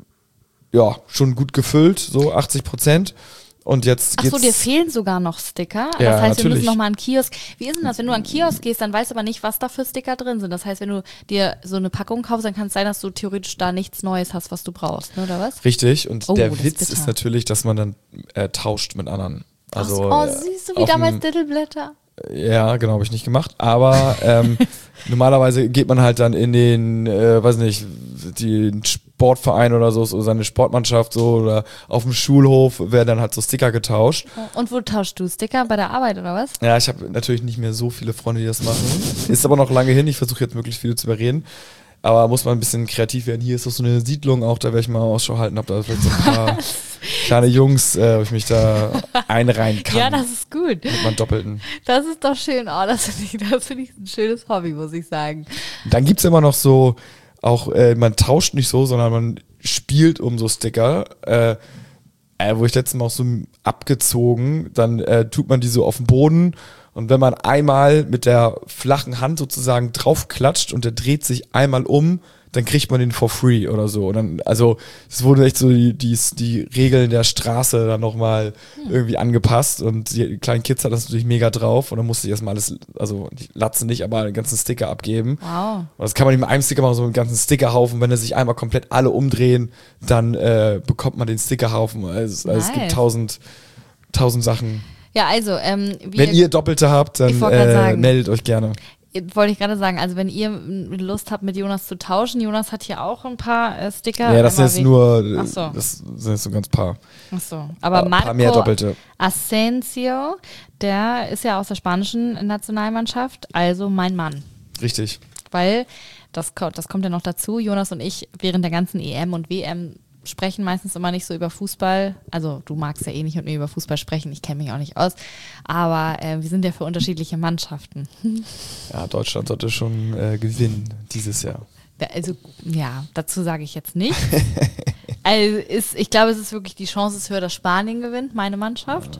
ja, schon gut gefüllt, so achtzig Prozent. Und jetzt Ach geht's. so, dir fehlen sogar noch Sticker. Ja, das heißt, wir natürlich. müssen nochmal an den Kiosk. Wie ist denn das, wenn du an den Kiosk gehst, dann weißt du aber nicht, was da für Sticker drin sind. Das heißt, wenn du dir so eine Packung kaufst, dann kann es sein, dass du theoretisch da nichts Neues hast, was du brauchst, ne, oder was? Richtig, und Oh, der das ist Witz bitter. ist natürlich, dass man dann äh, tauscht mit anderen. Also, oh, äh, siehst du, wie auf damals dem- Dittelblätter. Ja, genau, habe ich nicht gemacht. Aber ähm, normalerweise geht man halt dann in den, äh, weiß nicht, den Sportverein oder so, so seine Sportmannschaft so oder auf dem Schulhof werden dann halt so Sticker getauscht. Und wo tauschst du Sticker? Bei der Arbeit, oder was? Ja, ich habe natürlich nicht mehr so viele Freunde, die das machen. Ist aber noch lange hin. Ich versuche jetzt möglichst viele zu überreden. Aber muss man ein bisschen kreativ werden. Hier ist doch so eine Siedlung auch, da werde ich mal Ausschau halten, ob da vielleicht so ein paar kleine Jungs, äh, ob ich mich da einreihen kann. Ja, das ist gut. Mit meinem Doppelten. Das ist doch schön. Oh, das finde ich, das find ich ein schönes Hobby, muss ich sagen. Dann gibt es immer noch so, auch, äh, man tauscht nicht so, sondern man spielt um so Sticker. Äh, äh, wo ich letztes Mal auch so abgezogen, dann äh, tut man die so auf den Boden und wenn man einmal mit der flachen Hand sozusagen draufklatscht und der dreht sich einmal um, dann kriegt man den for free oder so. Und dann, also es wurde echt so die, die, die Regeln der Straße dann nochmal hm. irgendwie angepasst und die kleinen Kids hatten das natürlich mega drauf und dann musste ich erstmal alles, also die Latzen nicht, aber den ganzen Sticker abgeben. Wow. Und das kann man nicht mit einem Sticker machen, so einen ganzen Stickerhaufen. Wenn er sich einmal komplett alle umdrehen, dann äh, bekommt man den Stickerhaufen. Also, also nice. Es gibt tausend, tausend Sachen. Ja, also, ähm, wenn ihr Doppelte habt, dann äh, meldet euch gerne. Wollte ich gerade sagen, also wenn ihr Lust habt, mit Jonas zu tauschen, Jonas hat hier auch ein paar äh, Sticker. Ja, das sind jetzt nur, Ach so. das sind jetzt so ganz paar. Ach so, aber ein Marco paar mehr Doppelte. Asensio, der ist ja aus der spanischen Nationalmannschaft, also mein Mann. Richtig. Weil, das, das kommt ja noch dazu, Jonas und ich während der ganzen E M und W M sprechen meistens immer nicht so über Fußball. Also du magst ja eh nicht mit mir über Fußball sprechen, ich kenne mich auch nicht aus. Aber äh, wir sind ja für unterschiedliche Mannschaften. Ja, Deutschland sollte schon äh, gewinnen dieses Jahr. Da, also ja, dazu sage ich jetzt nichts. Also ist, ich glaube, es ist wirklich, die Chance ist höher, dass Spanien gewinnt, meine Mannschaft.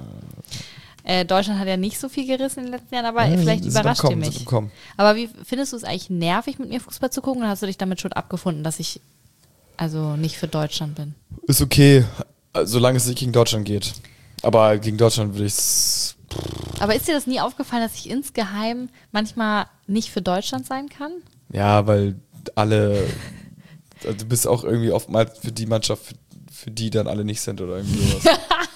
Äh, Deutschland hat ja nicht so viel gerissen in den letzten Jahren, aber ja, vielleicht überrascht ihr mich. Aber wie findest du es eigentlich nervig, mit mir Fußball zu gucken? Oder hast du dich damit schon abgefunden, dass ich also nicht für Deutschland bin? Ist okay, solange es nicht gegen Deutschland geht. Aber gegen Deutschland würde ich es... Aber ist dir das nie aufgefallen, dass ich insgeheim manchmal nicht für Deutschland sein kann? Ja, weil alle... Du bist auch irgendwie oftmals für die Mannschaft, für, für die dann alle nicht sind oder irgendwie sowas.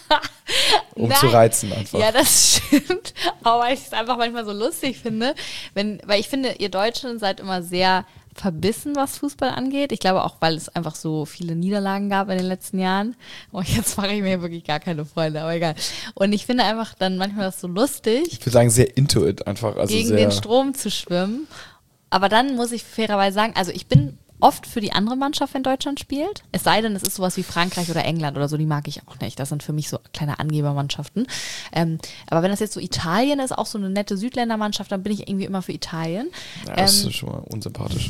Um Nein. zu reizen einfach. Ja, das stimmt. Aber weil ich es einfach manchmal so lustig finde. Wenn, weil ich finde, ihr Deutschen seid immer sehr verbissen, was Fußball angeht. Ich glaube auch, weil es einfach so viele Niederlagen gab in den letzten Jahren. Und jetzt mache ich mir wirklich gar keine Freunde, aber egal. Und ich finde einfach dann manchmal das so lustig. Ich würde sagen, sehr into it einfach. Also gegen sehr den Strom zu schwimmen. Aber dann muss ich fairerweise sagen, also ich bin oft für die andere Mannschaft, wenn Deutschland spielt. Es sei denn, es ist sowas wie Frankreich oder England oder so, die mag ich auch nicht. Das sind für mich so kleine Angebermannschaften. Ähm, aber wenn das jetzt so Italien ist, auch so eine nette Südländermannschaft, dann bin ich irgendwie immer für Italien. Ja, das ähm, ist schon mal unsympathisch.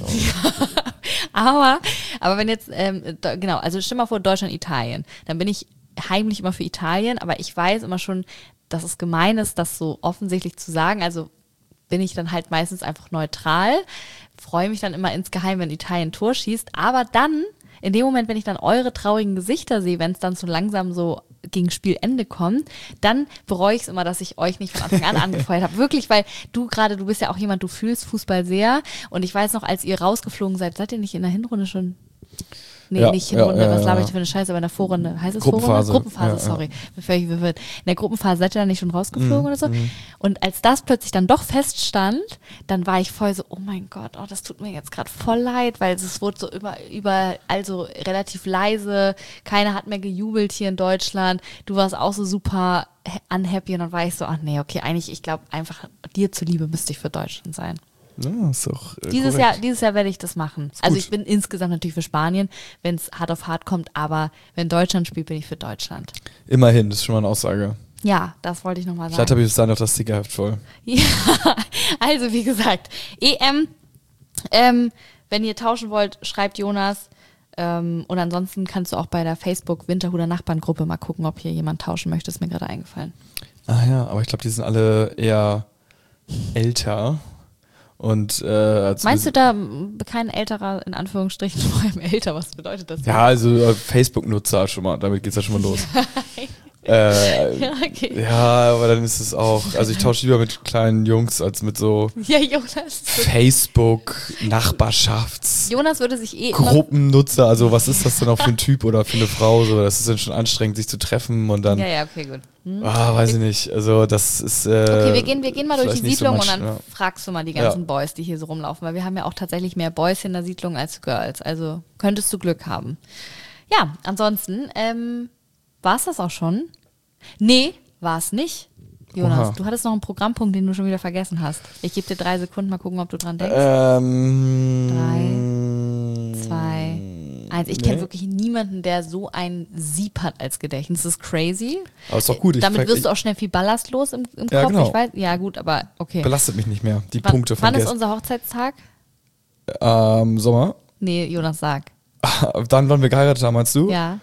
aber, aber wenn jetzt, ähm, da, genau, also stell mal vor, Deutschland, Italien, dann bin ich heimlich immer für Italien, aber ich weiß immer schon, dass es gemein ist, das so offensichtlich zu sagen. Also bin ich dann halt meistens einfach neutral, freue mich dann immer insgeheim, wenn Italien ein Tor schießt, aber dann, in dem Moment, wenn ich dann eure traurigen Gesichter sehe, wenn es dann so langsam so gegen Spielende kommt, dann bereue ich es immer, dass ich euch nicht von Anfang an angefeuert habe. Wirklich, weil du gerade, du bist ja auch jemand, du fühlst Fußball sehr und ich weiß noch, als ihr rausgeflogen seid, seid ihr nicht in der Hinrunde schon... Nee, ja, nicht Hinrunde, ja, ja, was laber ich ja. für eine Scheiße, aber in der Vorrunde, heißt es Gruppenphase. Vorrunde? Gruppenphase, Ja, sorry, bin völlig verwirrt. In der Gruppenphase seid ihr dann nicht schon rausgeflogen Mhm, oder so? mhm. Und als das plötzlich dann doch feststand, dann war ich voll so, oh mein Gott, oh, das tut mir jetzt gerade voll leid, weil es wurde so über, über, also relativ leise, keiner hat mehr gejubelt hier in Deutschland, du warst auch so super unhappy und dann war ich so, ach nee, okay, eigentlich, ich glaube einfach, dir zuliebe müsste ich für Deutschland sein. Ja, ist doch äh, Dieses korrekt. Jahr, dieses Jahr werde ich das machen. Ist Also gut. ich bin insgesamt natürlich für Spanien, wenn es hart auf hart kommt, aber wenn Deutschland spielt, bin ich für Deutschland. Immerhin, das ist schon mal eine Aussage. Ja, das wollte ich nochmal Vielleicht sagen. habe ich bis dahin noch das Stickerheft voll. Ja, also wie gesagt, E M, ähm, wenn ihr tauschen wollt, schreibt Jonas. Ähm, und ansonsten kannst du auch bei der Facebook Winterhuder Nachbarngruppe mal gucken, ob hier jemand tauschen möchte, ist mir gerade eingefallen. Ah ja, aber ich glaube, die sind alle eher älter. Und, äh, als Meinst du da m, kein älterer, in Anführungsstrichen, vor allem älter, was bedeutet das? Ja, also äh, Facebook-Nutzer schon mal, damit geht's ja schon mal los. äh, Ja, okay. ja, aber dann ist es auch, also ich tausche lieber mit kleinen Jungs als mit so Ja, Jonas. Facebook, Nachbarschafts, Jonas würde sich eh immer Gruppennutzer, also was ist das denn auch für ein Typ oder für eine Frau, so, das ist dann schon anstrengend, sich zu treffen und dann, Ja, ja, okay, gut. Hm. ah, weiß ich nicht, also das ist, äh, Okay, wir gehen, wir gehen mal durch die vielleicht nicht so Siedlung much, und dann ja. fragst du mal die ganzen Ja. Boys, die hier so rumlaufen, weil wir haben ja auch tatsächlich mehr Boys in der Siedlung als Girls, also könntest du Glück haben. Ja, ansonsten, ähm, war es das auch schon? Nee, war es nicht. Jonas, Oha. du hattest noch einen Programmpunkt, den du schon wieder vergessen hast. Ich gebe dir drei Sekunden, mal gucken, ob du dran denkst. Ähm, eins. Ich Nee. kenne wirklich niemanden, der so ein Sieb hat als Gedächtnis. Das ist crazy. Aber ist doch gut. Ich, Damit wirst ich, du auch schnell viel Ballast los im, im Ja, Kopf. genau. Ich weiß, ja gut, aber okay. belastet mich nicht mehr, die Wann, Punkte von wann ist gestern. unser Hochzeitstag? Ähm, Sommer. Nee, Jonas, sag. Dann, wann wir geheiratet haben, meinst du? Ja,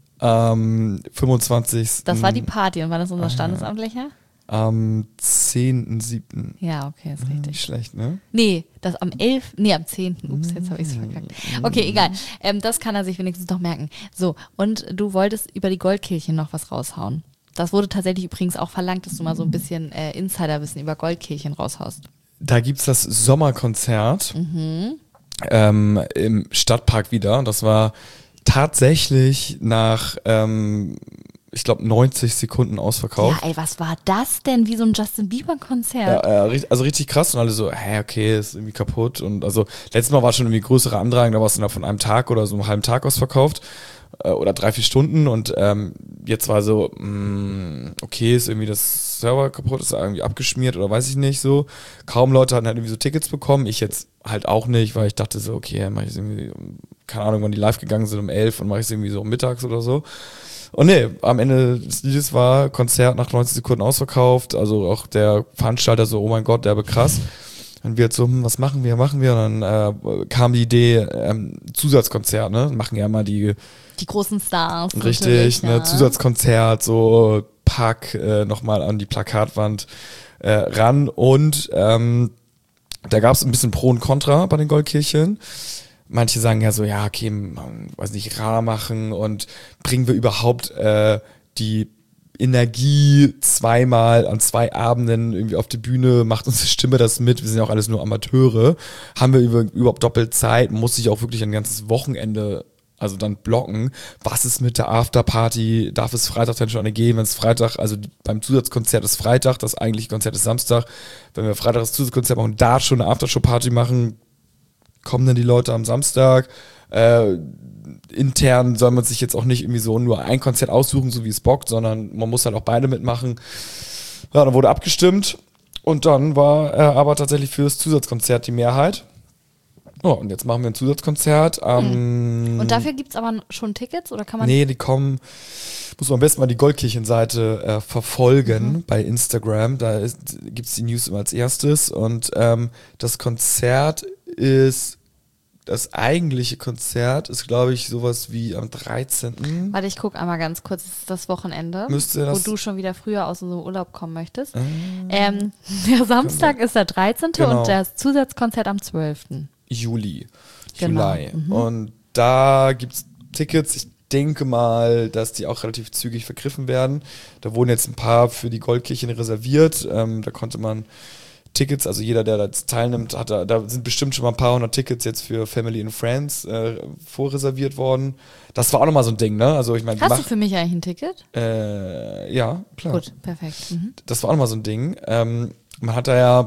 Ähm, fünfundzwanzigsten das war die Party. Und wann ist unser Standesamtlicher? Am zehnten siebten Ja, okay, ist Nicht richtig. schlecht, ne? Nee, das am elften Nee, am zehnten Ups, jetzt habe ich es verkackt. Okay, egal. Ähm, das kann er sich wenigstens noch merken. So, und du wolltest über die Goldkirche noch was raushauen. Das wurde tatsächlich übrigens auch verlangt, dass du mal so ein bisschen äh, Insiderwissen über Goldkirchen raushaust. Da gibt's das Sommerkonzert ähm, im Stadtpark wieder. Und das war tatsächlich nach, ähm, ich glaube, neunzig Sekunden ausverkauft. Ja, ey, was war das denn? Wie so ein Justin Bieber-Konzert. Ja, äh, ri- also richtig krass und alle so, hä, okay, ist irgendwie kaputt. Und also letztes Mal war schon irgendwie größere Andrang, da war es innerhalb von einem Tag oder so einem halben Tag ausverkauft. Äh, oder drei, vier Stunden. Und ähm, jetzt war so, mh, okay, ist irgendwie das Server kaputt, ist irgendwie abgeschmiert oder weiß ich nicht so. Kaum Leute hatten halt irgendwie so Tickets bekommen. Ich jetzt halt auch nicht, weil ich dachte so, okay, dann mach ich es irgendwie, um, keine Ahnung, wann die live gegangen sind, um elf und mache ich es irgendwie so mittags oder so. Und nee, am Ende des Liedes war Konzert nach neunzig Sekunden ausverkauft. Also auch der Veranstalter so, oh mein Gott, der krass. Und wir halt so, hm, was machen wir, machen wir? Und dann äh, kam die Idee, ähm, Zusatzkonzert, ne? Machen ja immer die, Die großen Stars. richtig, natürlich, ne, ja. Zusatzkonzert, so Pack äh, nochmal an die Plakatwand äh, ran. Und ähm, da gab es ein bisschen Pro und Contra bei den Goldkirchen. Manche sagen ja so, ja, okay, man, weiß nicht, rar machen und bringen wir überhaupt äh, die Energie zweimal an zwei Abenden irgendwie auf die Bühne, macht unsere Stimme das mit, wir sind ja auch alles nur Amateure, haben wir über, überhaupt doppelt Zeit, muss sich auch wirklich ein ganzes Wochenende also dann blocken, was ist mit der Afterparty, darf es Freitag dann schon eine gehen, wenn es Freitag, also die, beim Zusatzkonzert ist Freitag, das eigentliche Konzert ist Samstag, wenn wir Freitag das Zusatzkonzert machen und da schon eine Aftershow-Party machen, kommen dann die Leute am Samstag. Äh, intern soll man sich jetzt auch nicht irgendwie so nur ein Konzert aussuchen, so wie es bockt, sondern man muss halt auch beide mitmachen. Ja, dann wurde abgestimmt und dann war äh, aber tatsächlich für das Zusatzkonzert die Mehrheit. Oh, und jetzt machen wir ein Zusatzkonzert. Ähm, Und dafür gibt es aber schon Tickets oder kann man. Nee, die kommen, muss man am besten mal die Goldkirchenseite äh, verfolgen mhm. bei Instagram. Da gibt es die News immer als erstes. Und ähm, das Konzert ist, das eigentliche Konzert ist, glaube ich, sowas wie am dreizehnten Warte, ich gucke einmal ganz kurz, es ist das Wochenende, Müsste das wo du schon wieder früher aus unserem Urlaub kommen möchtest. Äh, Ähm, der Samstag ist der dreizehnte Genau. und das Zusatzkonzert am zwölften Juli. Genau. Juli. Mhm. Und da gibt es Tickets. Ich denke mal, dass die auch relativ zügig vergriffen werden. Da wurden jetzt ein paar für die Goldkirchen reserviert. Ähm, da konnte man Tickets, also jeder, der da jetzt teilnimmt, hat da, da sind bestimmt schon mal ein paar hundert Tickets jetzt für Family and Friends äh, vorreserviert worden. Das war auch nochmal so ein Ding, ne? Also ich meine, Hast du für mich eigentlich ein Ticket? äh, ja, klar. Gut, perfekt. Mhm. Das war auch nochmal so ein Ding. Ähm, man hat da ja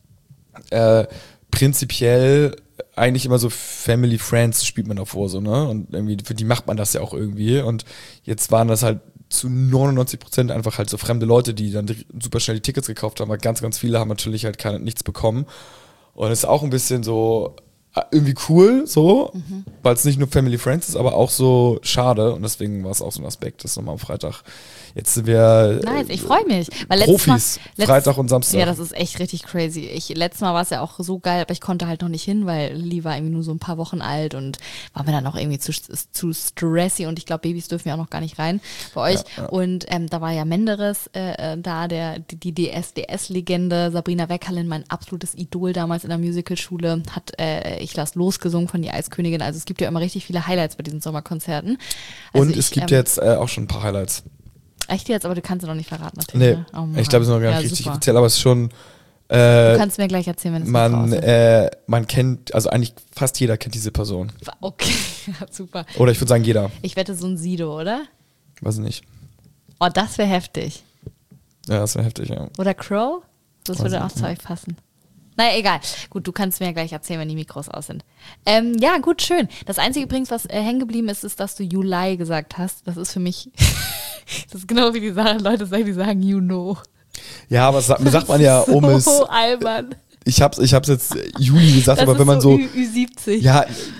äh, prinzipiell eigentlich immer so Family Friends spielt man davor so, ne? Und irgendwie für die macht man das ja auch irgendwie. Und jetzt waren das halt zu neunundneunzig Prozent einfach halt so fremde Leute, die dann super schnell die Tickets gekauft haben, weil ganz, ganz viele haben natürlich halt keine, nichts bekommen. Und es ist auch ein bisschen so äh, irgendwie cool, so, mhm. weil es nicht nur Family Friends ist, aber auch so schade. Und deswegen war es auch so ein Aspekt, das nochmal am Freitag. Jetzt sind wir äh, Nice, ich freue mich. Weil Profis, letztes Mal, letzt- Freitag und Samstag. Ja, das ist echt richtig crazy. Ich, letztes Mal war es ja auch so geil, aber ich konnte halt noch nicht hin, weil Lili war irgendwie nur so ein paar Wochen alt und war mir dann auch irgendwie zu, zu stressy und ich glaube, Babys dürfen ja auch noch gar nicht rein bei euch. Ja, ja. Und ähm, da war ja Menderes äh, da, der, die, die D S D S-Legende, Sabrina Weckerlin, mein absolutes Idol damals in der Musicalschule, hat äh, Ich lass los gesungen von Die Eiskönigin. Also es gibt ja immer richtig viele Highlights bei diesen Sommerkonzerten. Also und ich, es gibt ähm, jetzt äh, auch schon ein paar Highlights. Echt jetzt? Aber du kannst es noch nicht verraten natürlich. Nee, Ne? Oh Mann. ich glaube, es ist noch gar nicht Ja, richtig super. offiziell, aber es ist schon, Du äh, kannst mir gleich erzählen, wenn es man, raus ist. äh, man kennt, also eigentlich fast jeder kennt diese Person. Okay, ja, super. Oder ich würde sagen jeder, Ich wette so ein Sido, oder? weiß ich nicht. Oh, das wäre heftig. Ja, das wäre heftig, ja. Oder Crow? Das Weiß würde ich auch nicht. zu euch passen. Naja, egal. Gut, du kannst mir ja gleich erzählen, wenn die Mikros aus sind. Ähm, ja, gut, schön. Das Einzige übrigens, was äh, hängen geblieben ist, ist, dass du Juli gesagt hast. Das ist für mich, das ist genau wie die Sache, Leute sagen, die sagen you know. Ja, aber das sagt, sagt man ja, um es, So albern. ich hab's, ich hab's jetzt Juli gesagt, Das aber ist wenn man so so, Ü- Ü siebzig. ja,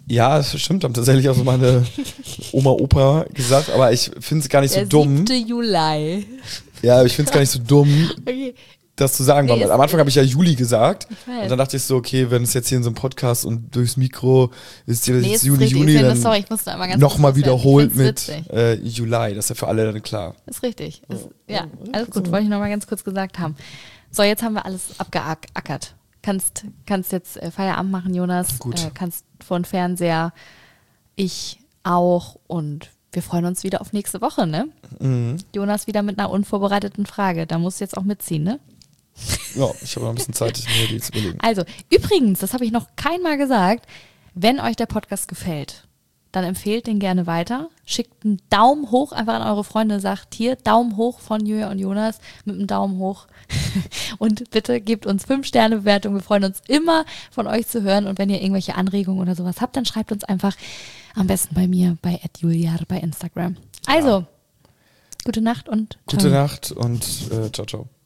Ja, das stimmt, haben tatsächlich auch so meine Oma, Opa gesagt, aber ich finde es gar nicht so Der dumm. siebte Juli. Ja, ich finde es gar nicht so dumm, Okay. das zu sagen. Nee, Weil am Anfang habe ich ja Juli gesagt Ich weiß. und dann dachte ich so, okay, wenn es jetzt hier in so einem Podcast und durchs Mikro ist jetzt Nee, ist Juli, richtig. Juni, Ich finde, dann sorry, ich musste einmal ganz nochmal kurz loswerden. wiederholt Ich mit find's witzig. äh, Juli. Das ist ja für alle dann klar. Ist richtig. Ist, ja, Ja, alles gut. Wollte ich nochmal ganz kurz gesagt haben. So, jetzt haben wir alles abgeackert. Kannst, kannst jetzt äh, Feierabend machen, Jonas. Gut. Äh, kannst vor den Fernseher. Ich auch. Und wir freuen uns wieder auf nächste Woche, ne? Mhm. Jonas wieder mit einer unvorbereiteten Frage. Da musst du jetzt auch mitziehen, ne? Ja, ich habe noch ein bisschen Zeit, mir die zu überlegen. Also, übrigens, das habe ich noch keinmal gesagt, wenn euch der Podcast gefällt, dann empfehlt den gerne weiter. Schickt einen Daumen hoch einfach an eure Freunde, sagt hier, Daumen hoch von Julia und Jonas mit einem Daumen hoch. Und bitte gebt uns fünf Sterne Bewertung. Wir freuen uns immer, von euch zu hören. Und wenn ihr irgendwelche Anregungen oder sowas habt, dann schreibt uns einfach am besten bei mir, bei at juliar bei Instagram. Also, Ja. gute Nacht und ciao. Gute Nacht und äh, ciao, ciao.